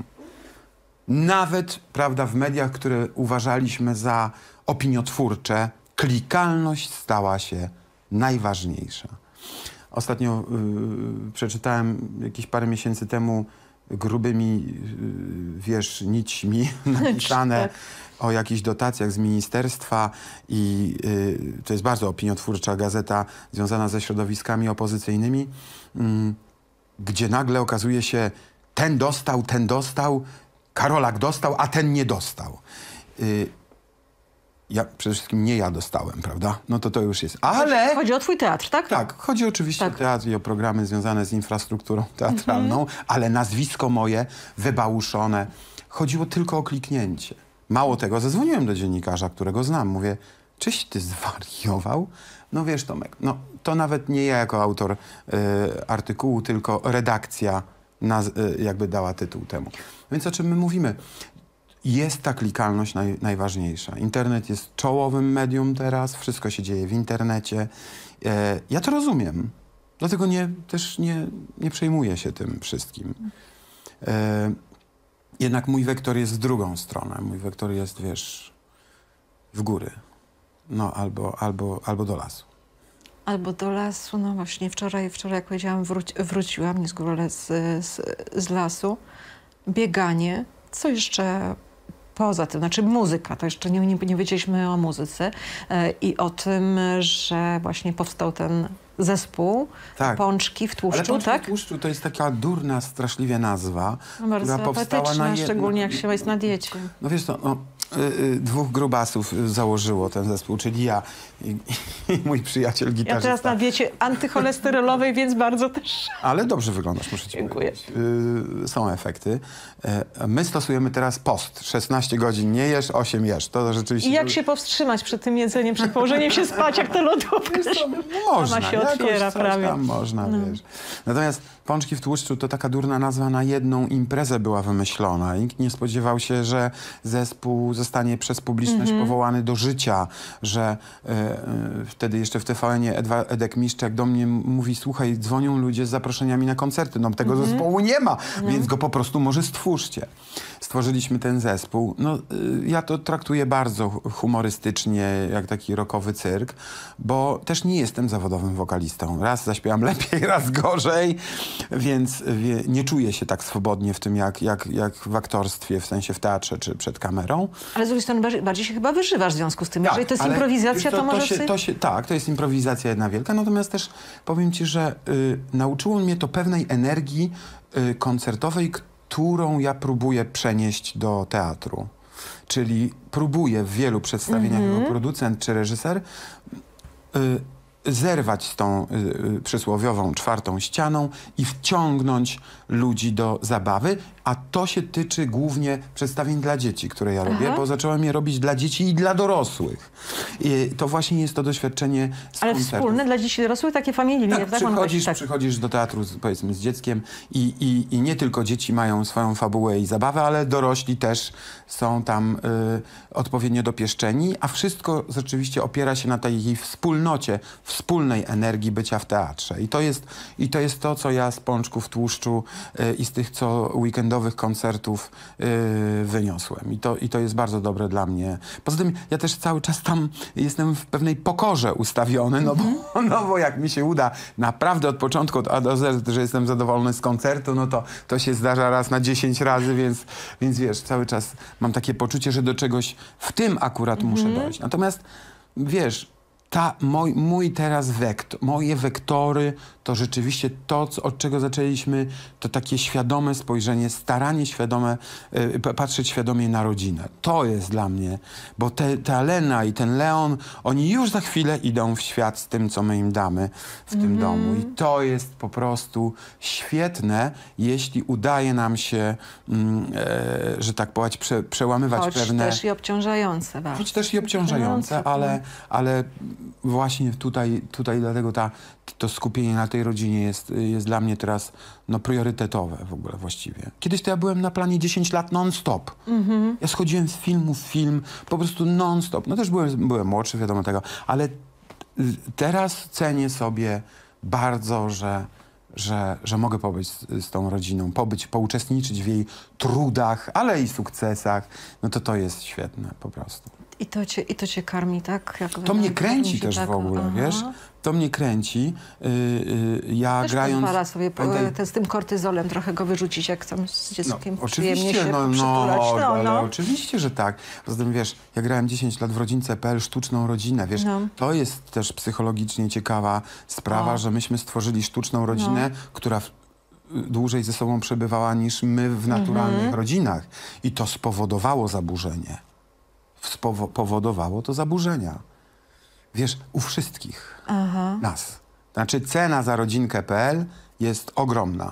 Nawet, prawda, w mediach, które uważaliśmy za opiniotwórcze, klikalność stała się najważniejsza. Ostatnio yy, przeczytałem jakieś parę miesięcy temu grubymi, yy, wiesz, nićmi napisane o jakichś dotacjach z ministerstwa i yy, to jest bardzo opiniotwórcza gazeta związana ze środowiskami opozycyjnymi, yy, gdzie nagle okazuje się, ten dostał, ten dostał, Karolak dostał, a ten nie dostał. Yy, ja przede wszystkim nie ja dostałem, prawda? No to to już jest. Ale... Chodzi o twój teatr, tak? Tak, chodzi oczywiście tak. o teatr i o programy związane z infrastrukturą teatralną, mm-hmm. ale nazwisko moje wybałuszone. Chodziło tylko o kliknięcie. Mało tego, zadzwoniłem do dziennikarza, którego znam. Mówię, czyś ty zwariował? No wiesz, Tomek, no to nawet nie ja jako autor y, artykułu, tylko redakcja naz- y, jakby dała tytuł temu. Więc o czym my mówimy? Jest ta klikalność naj, najważniejsza. Internet jest czołowym medium teraz, wszystko się dzieje w internecie. E, ja to rozumiem, dlatego nie, też nie, nie przejmuję się tym wszystkim. E, jednak mój wektor jest w drugą stronę. Mój wektor jest, wiesz, w góry. No, albo, albo, albo do lasu. Albo do lasu, no właśnie wczoraj, wczoraj jak powiedziałam, wróci, wróciłam nie z góry, ale z, z, z lasu. Bieganie, co jeszcze poza tym, znaczy muzyka, to jeszcze nie, nie, nie wiedzieliśmy o muzyce e, i o tym, że właśnie powstał ten zespół tak. Pączki w tłuszczu, Ale Pączki tak? w tłuszczu to jest taka durna, straszliwie nazwa, No bardzo która powstała na poetyczna, jedno... szczególnie jak się jest na diecie. No wiesz co, no, dwóch grubasów założyło ten zespół, czyli ja i, i mój przyjaciel gitarzysta. Ja teraz na diecie antycholesterolowej, więc bardzo też... Ale dobrze wyglądasz, muszę ci Dziękuję. powiedzieć. Yy, są efekty. Yy, my stosujemy teraz post. szesnaście godzin nie jesz, osiem jesz. To rzeczywiście... I jak się powstrzymać przed tym jedzeniem, przed położeniem się spać, jak to lodówka się, można, się otwiera prawie. Tam można, no. wiesz. Natomiast Pączki w tłuszczu to taka durna nazwa na jedną imprezę była wymyślona. Nikt nie spodziewał się, że zespół zostanie przez publiczność mm-hmm. powołany do życia, że y, y, wtedy jeszcze w T V N-ie Edek Miszczak do mnie mówi, słuchaj, dzwonią ludzie z zaproszeniami na koncerty. No tego mm-hmm. zespołu nie ma, mm. więc go po prostu może stwórzcie. Stworzyliśmy ten zespół. No, y, ja to traktuję bardzo humorystycznie, jak taki rockowy cyrk, bo też nie jestem zawodowym wokalistą. Raz zaśpiewam lepiej, raz gorzej, więc wie, nie czuję się tak swobodnie w tym, jak, jak, jak w aktorstwie, w sensie w teatrze czy przed kamerą. Ale z drugiej strony bardziej, bardziej się chyba wyżywasz w związku z tym. Tak, jeżeli to jest improwizacja, to, to, to może... się, to się, tak, to jest improwizacja jedna wielka, natomiast też powiem ci, że y, nauczyło mnie to pewnej energii y, koncertowej, którą ja próbuję przenieść do teatru. Czyli próbuję w wielu przedstawieniach mm-hmm. jako producent czy reżyser y, zerwać z tą y, y, przysłowiową czwartą ścianą i wciągnąć ludzi do zabawy, a to się tyczy głównie przedstawień dla dzieci, które ja robię, Aha. bo zacząłem je robić dla dzieci i dla dorosłych. I to właśnie jest to doświadczenie z Ale koncertów. wspólne dla dzieci i dorosłych, takie familijne. Tak, tak, przychodzisz, tak. przychodzisz do teatru z, powiedzmy z dzieckiem i, i, i nie tylko dzieci mają swoją fabułę i zabawę, ale dorośli też są tam y, odpowiednio dopieszczeni, a wszystko rzeczywiście opiera się na tej wspólnocie, wspólnej energii bycia w teatrze. I to jest, i to, jest to, co ja z Pączków Tłuszczu y, i z tych co weekendowych koncertów y, wyniosłem. I to, I to jest bardzo dobre dla mnie. Poza tym ja też cały czas tam jestem w pewnej pokorze ustawiony, no, mm-hmm. bo, no bo jak mi się uda naprawdę od początku od A do Z, że jestem zadowolony z koncertu, no to to się zdarza raz na dziesięć razy, więc, więc wiesz, cały czas mam takie poczucie, że do czegoś w tym akurat mm-hmm. muszę dojść. Natomiast wiesz, ta, mój, mój teraz wektor, moje wektory to rzeczywiście to, co, od czego zaczęliśmy, to takie świadome spojrzenie, staranie świadome, y, patrzeć świadomie na rodzinę. To jest dla mnie, bo te, ta Lena i ten Leon, oni już za chwilę idą w świat z tym, co my im damy w tym mm. domu. I to jest po prostu świetne, jeśli udaje nam się, mm, e, że tak powiedzieć, prze, przełamywać Choć pewne... też i obciążające. Bardzo. Choć też i obciążające, ale, ale właśnie tutaj, tutaj dlatego ta, to skupienie na tej rodzinie jest, jest dla mnie teraz no, priorytetowe w ogóle właściwie. Kiedyś to ja byłem na planie dziesięć lat non-stop. Mm-hmm. Ja schodziłem z filmu w film, po prostu non-stop. No też byłem, byłem młodszy, wiadomo tego, ale teraz cenię sobie bardzo, że, że, że mogę pobyć z, z tą rodziną, pobyć, pouczestniczyć w jej trudach, ale i sukcesach. No to to jest świetne po prostu. I to cię, i to cię karmi, tak? Jak to mnie kręci też tak, w ogóle, aha. wiesz? To mnie kręci. Yy, yy, ja też grając... pozwala sobie po, pamiętaj... te, z tym kortyzolem trochę go wyrzucić, jak tam z dzieckiem no, oczywiście, się no, no, no, ale no. oczywiście, że tak. Poza tym, wiesz, ja grałem dziesięć lat w rodzince kropka p l, sztuczną rodzinę, wiesz? No. To jest też psychologicznie ciekawa sprawa, o. że myśmy stworzyli sztuczną rodzinę, no. która w, dłużej ze sobą przebywała niż my w naturalnych mhm. rodzinach. I to spowodowało zaburzenie. Spowodowało to zaburzenia. Wiesz, u wszystkich Aha. nas. Znaczy cena za rodzinkę kropka p l jest ogromna.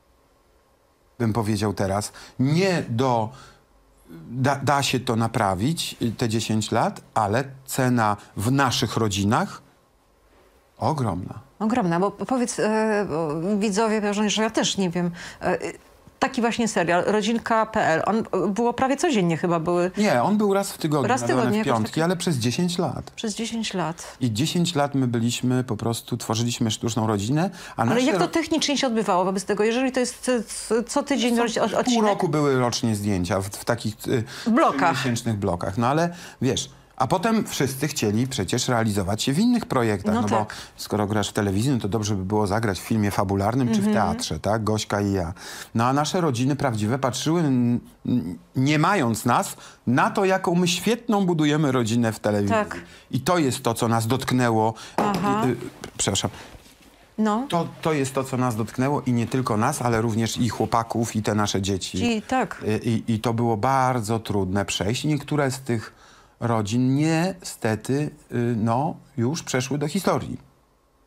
Bym powiedział teraz. Nie do... Da, da się to naprawić, te dziesięć lat, ale cena w naszych rodzinach ogromna. Ogromna, bo powiedz e, bo widzowie, że ja też nie wiem... E, Taki właśnie serial, rodzinka kropka p l. On było prawie codziennie chyba były. Nie, on był raz w tygodniu, raz w, tygodniu, w piątki, taki... ale przez dziesięć lat. Przez dziesięć lat. I dziesięć lat my byliśmy, po prostu tworzyliśmy sztuczną rodzinę. A ale nasze... jak to technicznie się odbywało wobec tego? Jeżeli to jest co tydzień co, odcinek? Pół roku były rocznie zdjęcia w, w takich w blokach. miesięcznych blokach. No ale wiesz... A potem wszyscy chcieli przecież realizować się w innych projektach, no, no tak. bo skoro grasz w telewizji, no to dobrze by było zagrać w filmie fabularnym mm-hmm. czy w teatrze, tak? Gośka i ja. No a nasze rodziny prawdziwe patrzyły, n- n- nie mając nas, na to, jaką my świetną budujemy rodzinę w telewizji. Tak. I to jest to, co nas dotknęło. Aha. Y, y, przepraszam. No. To, to jest to, co nas dotknęło i nie tylko nas, ale również i chłopaków, i te nasze dzieci. I tak. I, i, i to było bardzo trudne przejść. Niektóre z tych rodzin niestety no, już przeszły do historii.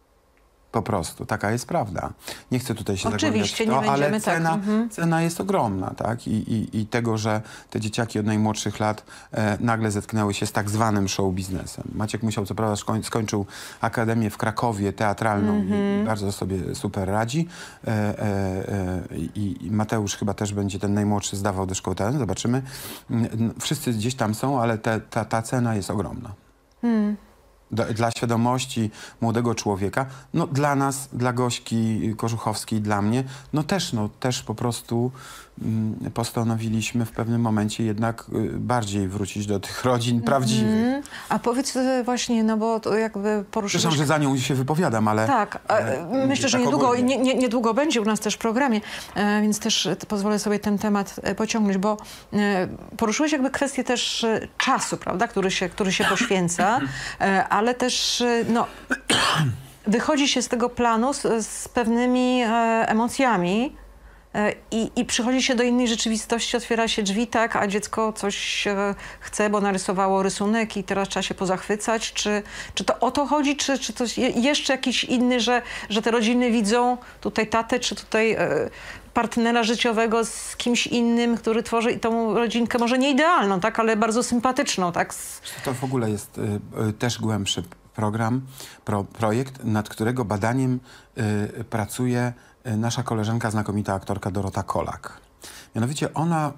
Po prostu, taka jest prawda. Nie chcę tutaj się Oczywiście, zagłębiać w to, nie ale cena, tak. mhm. cena jest ogromna, tak? I, i, I tego, że te dzieciaki od najmłodszych lat e, nagle zetknęły się z tak zwanym show biznesem. Maciek Musiał, co prawda, szkoń, skończył akademię w Krakowie teatralną mm-hmm. i, i bardzo sobie super radzi. E, e, e, i, I Mateusz chyba też będzie ten najmłodszy zdawał do szkoły teatralnej, zobaczymy. Wszyscy gdzieś tam są, ale te, ta, ta cena jest ogromna. Mm. Dla świadomości młodego człowieka, no dla nas, dla Gośki Korzuchowskiej, dla mnie, no też, no też po prostu mm, postanowiliśmy w pewnym momencie jednak y, bardziej wrócić do tych rodzin prawdziwych. Mm. A powiedz y, właśnie, no bo to jakby poruszyłeś... Przepraszam, że za nią się wypowiadam, ale... Tak, e, myślę, że tak niedługo, nie, nie, niedługo będzie u nas też w programie, e, więc też pozwolę sobie ten temat e, pociągnąć, bo e, poruszyłeś jakby kwestię też e, czasu, prawda, który się, który się poświęca, e, ale też no, wychodzi się z tego planu z, z pewnymi e, emocjami e, i, i przychodzi się do innej rzeczywistości, otwiera się drzwi, tak, a dziecko coś e, chce, bo narysowało rysunek i teraz trzeba się pozachwycać. Czy, czy to o to chodzi, czy, czy to jeszcze jakiś inny, że, że te rodziny widzą tutaj tatę, czy tutaj e, partnera życiowego z kimś innym, który tworzy tą rodzinkę, może nie idealną, tak, ale bardzo sympatyczną, tak? To w ogóle jest y, y, też głębszy program, pro, projekt, nad którego badaniem y, pracuje y, nasza koleżanka, znakomita aktorka Dorota Kolak. Mianowicie ona,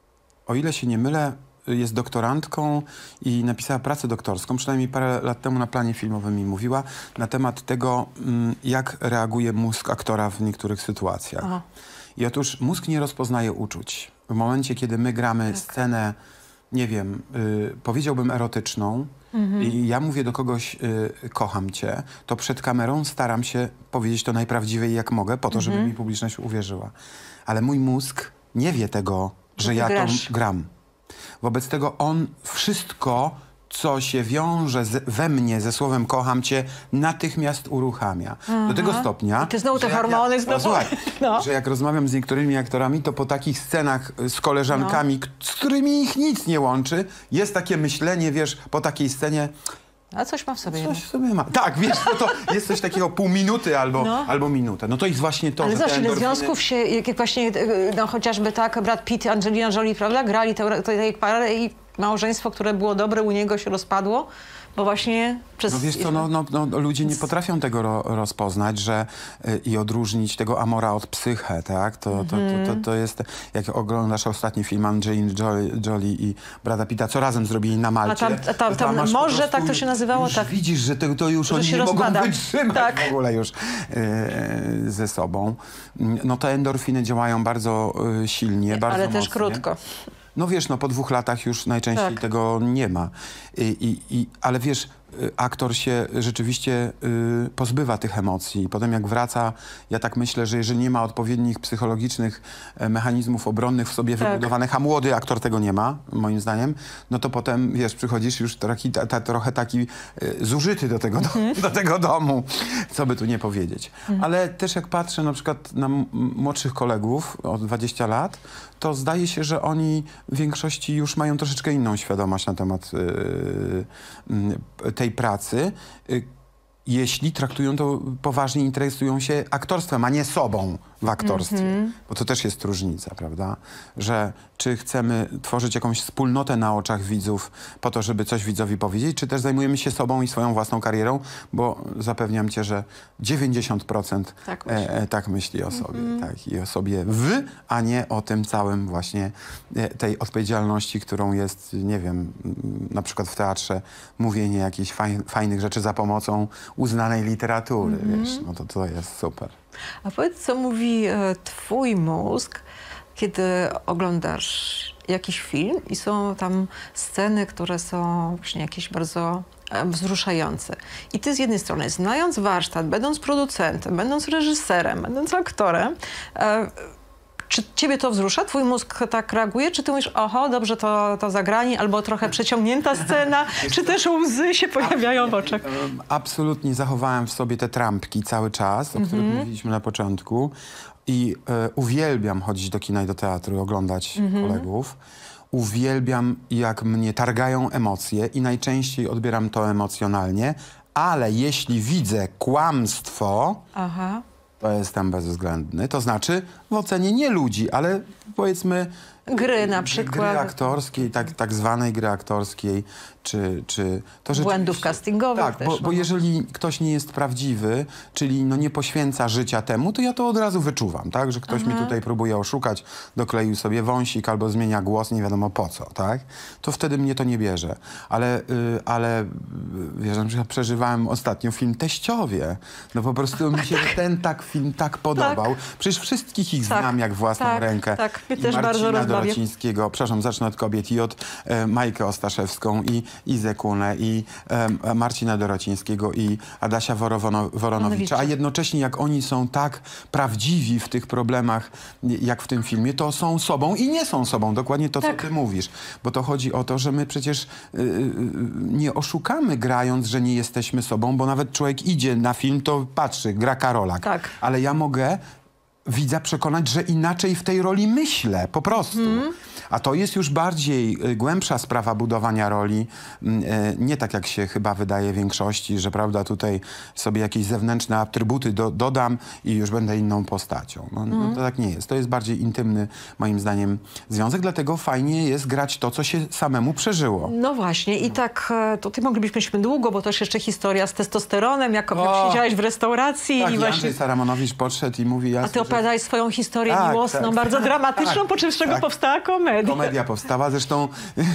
o ile się nie mylę, jest doktorantką i napisała pracę doktorską, przynajmniej parę lat temu na planie filmowym mi mówiła, na temat tego, mm, jak reaguje mózg aktora w niektórych sytuacjach. Aha. I otóż mózg nie rozpoznaje uczuć. W momencie, kiedy my gramy tak. scenę, nie wiem, y, powiedziałbym erotyczną mhm. i ja mówię do kogoś, y, kocham cię, to przed kamerą staram się powiedzieć to najprawdziwiej jak mogę, po to, mhm. żeby mi publiczność uwierzyła. Ale mój mózg nie wie tego, że ja grasz. to gram. Wobec tego on wszystko, co się wiąże z, we mnie ze słowem kocham cię, natychmiast uruchamia. Aha. Do tego stopnia... I ty znowu te hormony... Ja, znowu... Słuchaj, no. że jak rozmawiam z niektórymi aktorami, to po takich scenach z koleżankami, no. z którymi ich nic nie łączy, jest takie myślenie, wiesz, po takiej scenie... A coś ma w sobie. Coś w sobie ma. Tak, wiesz, no to jest coś takiego pół minuty albo, no. albo minutę. No to jest właśnie to, ale że zobacz, ile endorfiny... związków się, jak właśnie, no chociażby tak, Brad Pitt, Angelina Jolie, prawda, grali tę parę i małżeństwo, które było dobre, u niego się rozpadło, bo właśnie przez... No wiesz co, no, no, no, ludzie nie potrafią tego ro, rozpoznać, że y, i odróżnić tego amora od psyche, tak? To, to, to, to, to jest, jak oglądasz ostatni film Angeliny Jolie, Jolie i Brada Pitta, co razem zrobili na Malcie. A tam, tam, tam, tam może, prostu, tak to się nazywało, już tak. Widzisz, że to, to już że oni nie rozpada. mogą wytrzymać tak. w ogóle już y, ze sobą. No te endorfiny działają bardzo y, silnie, bardzo ale mocnie. też krótko. No wiesz, no po dwóch latach już najczęściej tak. tego nie ma. I, i, i, ale wiesz, aktor się rzeczywiście y, pozbywa tych emocji. I potem jak wraca, ja tak myślę, że jeżeli nie ma odpowiednich psychologicznych e, mechanizmów obronnych w sobie tak. wybudowanych, a młody aktor tego nie ma, moim zdaniem, no to potem, wiesz, przychodzisz już taki, ta, ta, trochę taki y, zużyty do tego, mm. do, do tego domu, co by tu nie powiedzieć. Mm. Ale też jak patrzę na przykład na młodszych kolegów o dwadzieścia lat, to zdaje się, że oni w większości już mają troszeczkę inną świadomość na temat y, y, tej pracy, y, jeśli traktują to poważnie, interesują się aktorstwem, a nie sobą w aktorstwie. Mm-hmm. Bo to też jest różnica, prawda? Że czy chcemy tworzyć jakąś wspólnotę na oczach widzów po to, żeby coś widzowi powiedzieć, czy też zajmujemy się sobą i swoją własną karierą, bo zapewniam cię, że dziewięćdziesiąt procent tak myśli, e, e, tak myśli o sobie. Mm-hmm. Tak, i o sobie w, a nie o tym całym właśnie e, tej odpowiedzialności, którą jest, nie wiem, na przykład w teatrze mówienie jakichś faj, fajnych rzeczy za pomocą uznanej literatury, mm-hmm. wiesz, no to to jest super. A powiedz, co mówi e, twój mózg, kiedy oglądasz jakiś film i są tam sceny, które są właśnie jakieś bardzo e, wzruszające. I ty z jednej strony, znając warsztat, będąc producentem, będąc reżyserem, będąc aktorem, e, Czy ciebie to wzrusza? Twój mózg tak reaguje? Czy ty mówisz, oho, dobrze to, to zagranie, albo trochę przeciągnięta scena? Czy też łzy się pojawiają w oczach? Absolutnie zachowałem w sobie te trampki cały czas, o których mm-hmm. mówiliśmy na początku. I e, uwielbiam chodzić do kina i do teatru, oglądać mm-hmm. kolegów. Uwielbiam, jak mnie targają emocje i najczęściej odbieram to emocjonalnie, ale jeśli widzę kłamstwo, Aha. to jestem bezwzględny. To znaczy w ocenie nie ludzi, ale powiedzmy gry na przykład. Gry aktorskiej, tak, tak zwanej gry aktorskiej, czy... czy to błędów castingowych tak, też. Bo, bo jeżeli ktoś nie jest prawdziwy, czyli no nie poświęca życia temu, to ja to od razu wyczuwam, tak? Że ktoś Aha. mnie tutaj próbuje oszukać, dokleił sobie wąsik albo zmienia głos, nie wiadomo po co, tak? To wtedy mnie to nie bierze. Ale, yy, ale wiesz, że ja przeżywałem ostatnio film Teściowie. No po prostu mi się ten tak film tak podobał. Tak. Przecież wszystkich ich tak. znam jak własną tak. rękę. Tak, mnie I też Marcina bardzo rozbawię. Dorocińskiego, przepraszam, zacznę od kobiet, i od e, Majkę Ostaszewską, i Izę Kunę, i e, Marcina Dorocińskiego, i Adasia Worowono, Woronowicza, a jednocześnie jak oni są tak prawdziwi w tych problemach, jak w tym filmie, to są sobą i nie są sobą, dokładnie to, tak. co ty mówisz. Bo to chodzi o to, że my przecież y, y, nie oszukamy grając, że nie jesteśmy sobą, bo nawet człowiek idzie na film, to patrzy, gra Karolak. Tak. Ale ja mogę widza przekonać, że inaczej w tej roli myślę, po prostu. Mm. A to jest już bardziej y, głębsza sprawa budowania roli. Y, nie tak jak się chyba wydaje większości, że prawda, tutaj sobie jakieś zewnętrzne atrybuty do, dodam i już będę inną postacią. No, mm. no to tak nie jest. To jest bardziej intymny, moim zdaniem, związek, dlatego fajnie jest grać to, co się samemu przeżyło. No właśnie i tak tutaj moglibyśmy długo, bo też jeszcze historia z testosteronem, jak, jak siedziałeś w restauracji. Tak, i i właśnie... Andrzej Saramonowicz podszedł i mówi... A ty opowiadałeś swoją historię tak, miłosną, tak, bardzo tak, dramatyczną, tak, po czym z czego tak. powstała komedia. Komedia powstała. Zresztą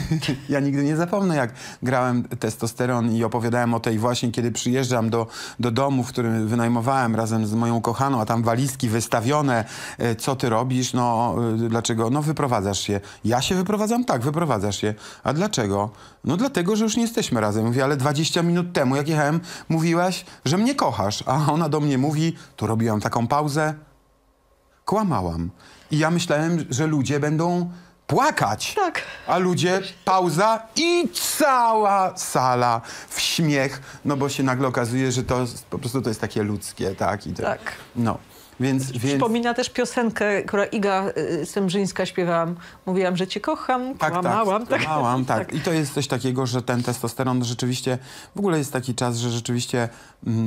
ja nigdy nie zapomnę, jak grałem Testosteron i opowiadałem o tej właśnie, kiedy przyjeżdżam do, do domu, w którym wynajmowałem razem z moją kochaną, a tam walizki wystawione. Co ty robisz? No, dlaczego? No, wyprowadzasz się. Ja się wyprowadzam? Tak, wyprowadzasz się. A dlaczego? No, dlatego, że już nie jesteśmy razem. Mówię, ale dwadzieścia minut temu, jak jechałem, mówiłaś, że mnie kochasz. A ona do mnie mówi, tu robiłam taką pauzę. Kłamałam. I ja myślałem, że ludzie będą płakać. Tak. A ludzie, pauza i cała sala w śmiech, no bo się nagle okazuje, że to po prostu to jest takie ludzkie, tak? I to, tak. No. Więc, więc... Przypomina też piosenkę, która Iga y, Sębrzyńska śpiewałam. Mówiłam, że cię kocham, tak, kłamałam. Tak, kłamałam, tak. tak. I to jest coś takiego, że ten testosteron rzeczywiście, w ogóle jest taki czas, że rzeczywiście y, y,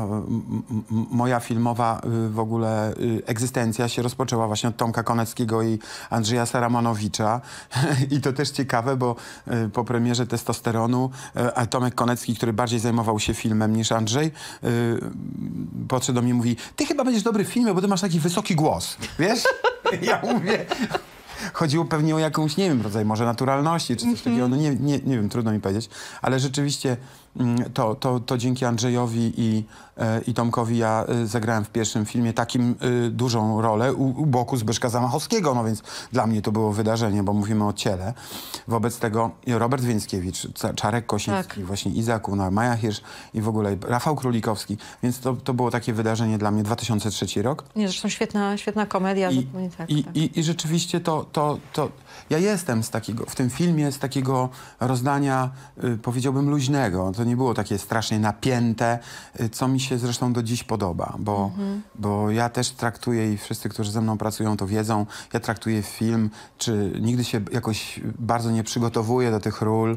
y, moja filmowa y, w ogóle y, egzystencja się rozpoczęła właśnie od Tomka Koneckiego i Andrzeja Saramonowicza. I to też ciekawe, bo y, po premierze Testosteronu y, Tomek Konecki, który bardziej zajmował się filmem niż Andrzej, y, podszedł do mnie i mówi, ty chyba będziesz dobry w filmie, bo ty masz taki wysoki głos, wiesz? Ja mówię... Chodziło pewnie o jakąś, nie wiem, rodzaj może naturalności, czy coś mm-hmm. takiego, no nie, nie, nie wiem, trudno mi powiedzieć, ale rzeczywiście to, to, to dzięki Andrzejowi i, e, i Tomkowi ja e, zagrałem w pierwszym filmie takim e, dużą rolę u, u boku Zbyszka Zamachowskiego, no więc dla mnie to było wydarzenie, bo mówimy o ciele. Wobec tego Robert Więckiewicz, Czarek Kosiński, tak. właśnie Iza Kuna, Maja Hirsch i w ogóle Rafał Królikowski, więc to, to było takie wydarzenie dla mnie, dwa tysiące trzeci rok. Nie, zresztą świetna, świetna komedia. I, tak, i, tak. i, i rzeczywiście to, to, to ja jestem z takiego, w tym filmie z takiego rozdania, y, powiedziałbym, luźnego. To nie było takie strasznie napięte, y, co mi się zresztą do dziś podoba, bo, mhm. bo ja też traktuję i wszyscy, którzy ze mną pracują, to wiedzą, ja traktuję film, czy nigdy się jakoś bardzo nie przygotowuję do tych ról,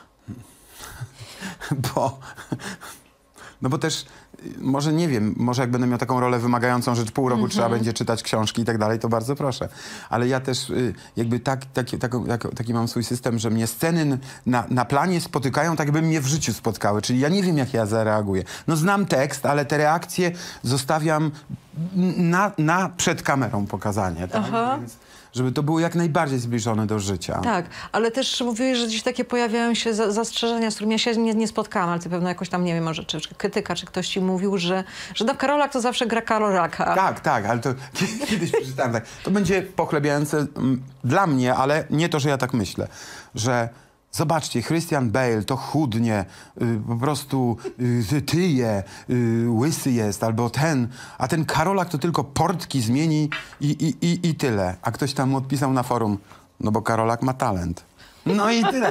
bo... No bo też, może nie wiem, może jak będę miał taką rolę wymagającą, że pół roku mm-hmm. trzeba będzie czytać książki i tak dalej, to bardzo proszę. Ale ja też y, jakby tak, taki, tak, tak, taki mam swój system, że mnie sceny na, na planie spotykają tak, jakby mnie w życiu spotkały. Czyli ja nie wiem, jak ja zareaguję. No znam tekst, ale te reakcje zostawiam na, na przed kamerą pokazanie. Tak? Więc, żeby to było jak najbardziej zbliżone do życia. Tak, ale też mówiłeś, że gdzieś takie pojawiają się za, zastrzeżenia, z którymi ja się nie, nie spotkałam, ale ty pewno jakoś tam, nie wiem, może czy, czy krytyka, czy ktoś ci mówił, że, że no Karolak to zawsze gra Karolaka. Tak, tak, ale to kiedyś przeczytałem tak. To będzie pochlebiające m, dla mnie, ale nie to, że ja tak myślę, że Zobaczcie, Christian Bale to chudnie, y, po prostu y, tyje, y, łysy jest, albo ten, a ten Karolak to tylko portki zmieni i, i, i, i tyle. A ktoś tam odpisał na forum, no bo Karolak ma talent. No i tyle.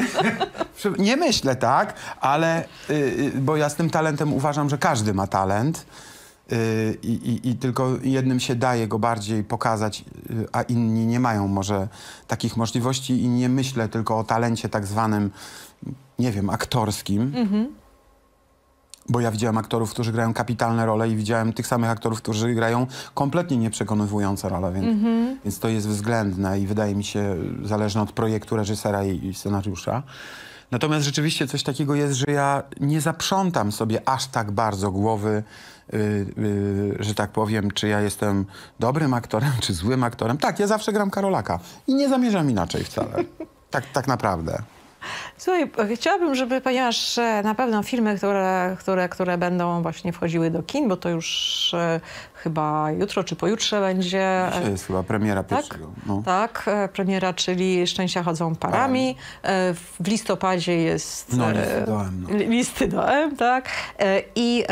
Nie myślę tak, ale, y, bo ja z tym talentem uważam, że każdy ma talent. I, i, I tylko jednym się daje go bardziej pokazać, a inni nie mają może takich możliwości i nie myślę tylko o talencie tak zwanym, nie wiem, aktorskim. Mm-hmm. Bo ja widziałem aktorów, którzy grają kapitalne role i widziałem tych samych aktorów, którzy grają kompletnie nieprzekonywujące role, więc, mm-hmm. więc to jest względne i wydaje mi się zależne od projektu reżysera i, i scenariusza. Natomiast rzeczywiście coś takiego jest, że ja nie zaprzątam sobie aż tak bardzo głowy, Yy, yy, że tak powiem, czy ja jestem dobrym aktorem, czy złym aktorem. Tak, ja zawsze gram Karolaka i nie zamierzam inaczej wcale. Tak, tak naprawdę. Słuchaj, chciałabym, żeby, ponieważ na pewno filmy, które, które, które będą właśnie wchodziły do kin, bo to już e, chyba jutro czy pojutrze będzie. Dzisiaj jest chyba premiera pierwszego. Tak, no. tak e, premiera, czyli Szczęścia chodzą parami. E, w listopadzie jest no, listy do M. No. Listy do M, tak. E, I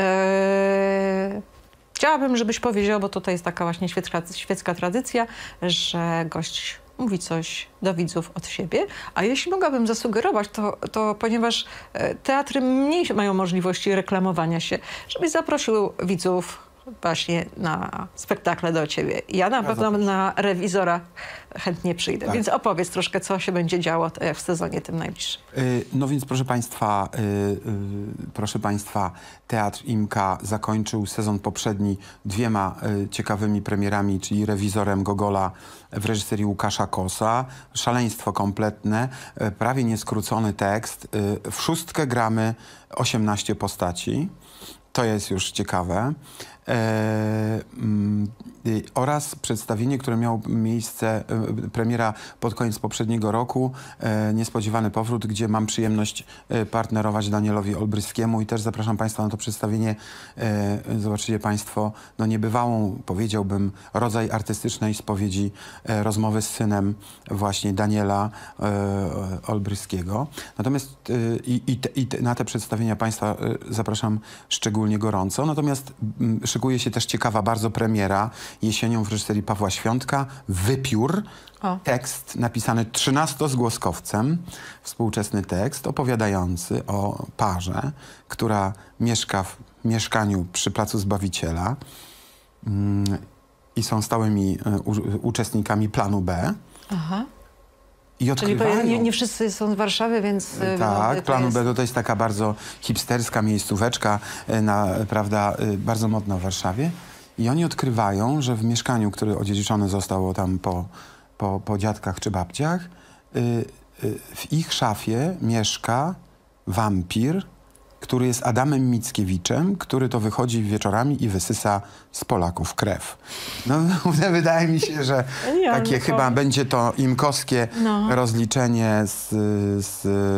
e, chciałabym, żebyś powiedział, bo tutaj jest taka właśnie świecka, świecka tradycja, że gość mówi coś do widzów od siebie, a jeśli mogłabym zasugerować, to, to ponieważ teatry mniej mają możliwości reklamowania się, żebyś zaprosił widzów właśnie na spektakle do ciebie. Ja na ja pewno zaproszę. Na Rewizora chętnie przyjdę, tak. Więc opowiedz troszkę, co się będzie działo w sezonie tym najbliższym. Yy, no więc proszę państwa, yy, yy, proszę państwa, Teatr IMKA zakończył sezon poprzedni dwiema yy, ciekawymi premierami, czyli Rewizorem Gogola w reżyserii Łukasza Kosa. Szaleństwo kompletne, yy, prawie nieskrócony tekst. Yy, w szóstkę gramy osiemnaście postaci. To jest już ciekawe. E, mm, y, oraz przedstawienie, które miało miejsce, y, premiera pod koniec poprzedniego roku, e, Niespodziewany powrót, gdzie mam przyjemność e, partnerować Danielowi Olbryskiemu i też zapraszam państwa na to przedstawienie. E, zobaczycie państwo, no niebywałą, powiedziałbym, rodzaj artystycznej spowiedzi, e, rozmowy z synem właśnie Daniela e, Olbryskiego. Natomiast e, i, i, te, i te, na te przedstawienia państwa e, zapraszam szczególnie gorąco. Natomiast m, szykuje się też ciekawa bardzo premiera jesienią w reżyserii Pawła Świątka. Wypiór. O. Tekst napisany trzynastozgłoskowcem. Współczesny tekst opowiadający o parze, która mieszka w mieszkaniu przy Placu Zbawiciela mm, i są stałymi y, u, uczestnikami planu B. Aha. I odkrywają. Czyli nie, nie wszyscy są z Warszawy, więc... Tak, no, Planu jest... B to jest taka bardzo hipsterska miejscóweczka, na, prawda, bardzo modna w Warszawie. I oni odkrywają, że w mieszkaniu, które odziedziczone zostało tam po, po, po dziadkach czy babciach, w ich szafie mieszka wampir, który jest Adamem Mickiewiczem, który to wychodzi wieczorami i wysysa z Polaków krew. No, wydaje mi się, że ja, takie no, chyba będzie to imkowskie no. rozliczenie z, z,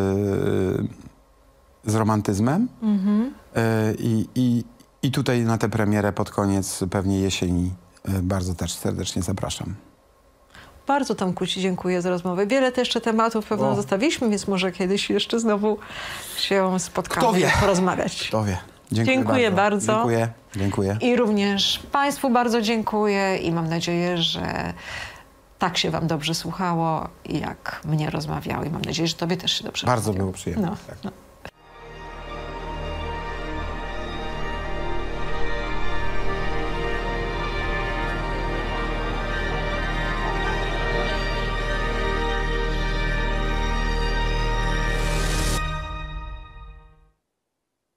z romantyzmem. Mhm. I, i, I tutaj na tę premierę pod koniec pewnie jesieni bardzo też serdecznie zapraszam. Bardzo Tomku ci dziękuję za rozmowę. Wiele też jeszcze tematów pewno o. zostawiliśmy, więc może kiedyś jeszcze znowu się spotkamy. Kto wie? Porozmawiać. Kto wie. Dziękuję, dziękuję bardzo. bardzo. Dziękuję. Dziękuję. I również państwu bardzo dziękuję i mam nadzieję, że tak się wam dobrze słuchało, jak mnie rozmawiało i mam nadzieję, że tobie też się dobrze Bardzo rozmawiało. było przyjemnie. No, tak. no.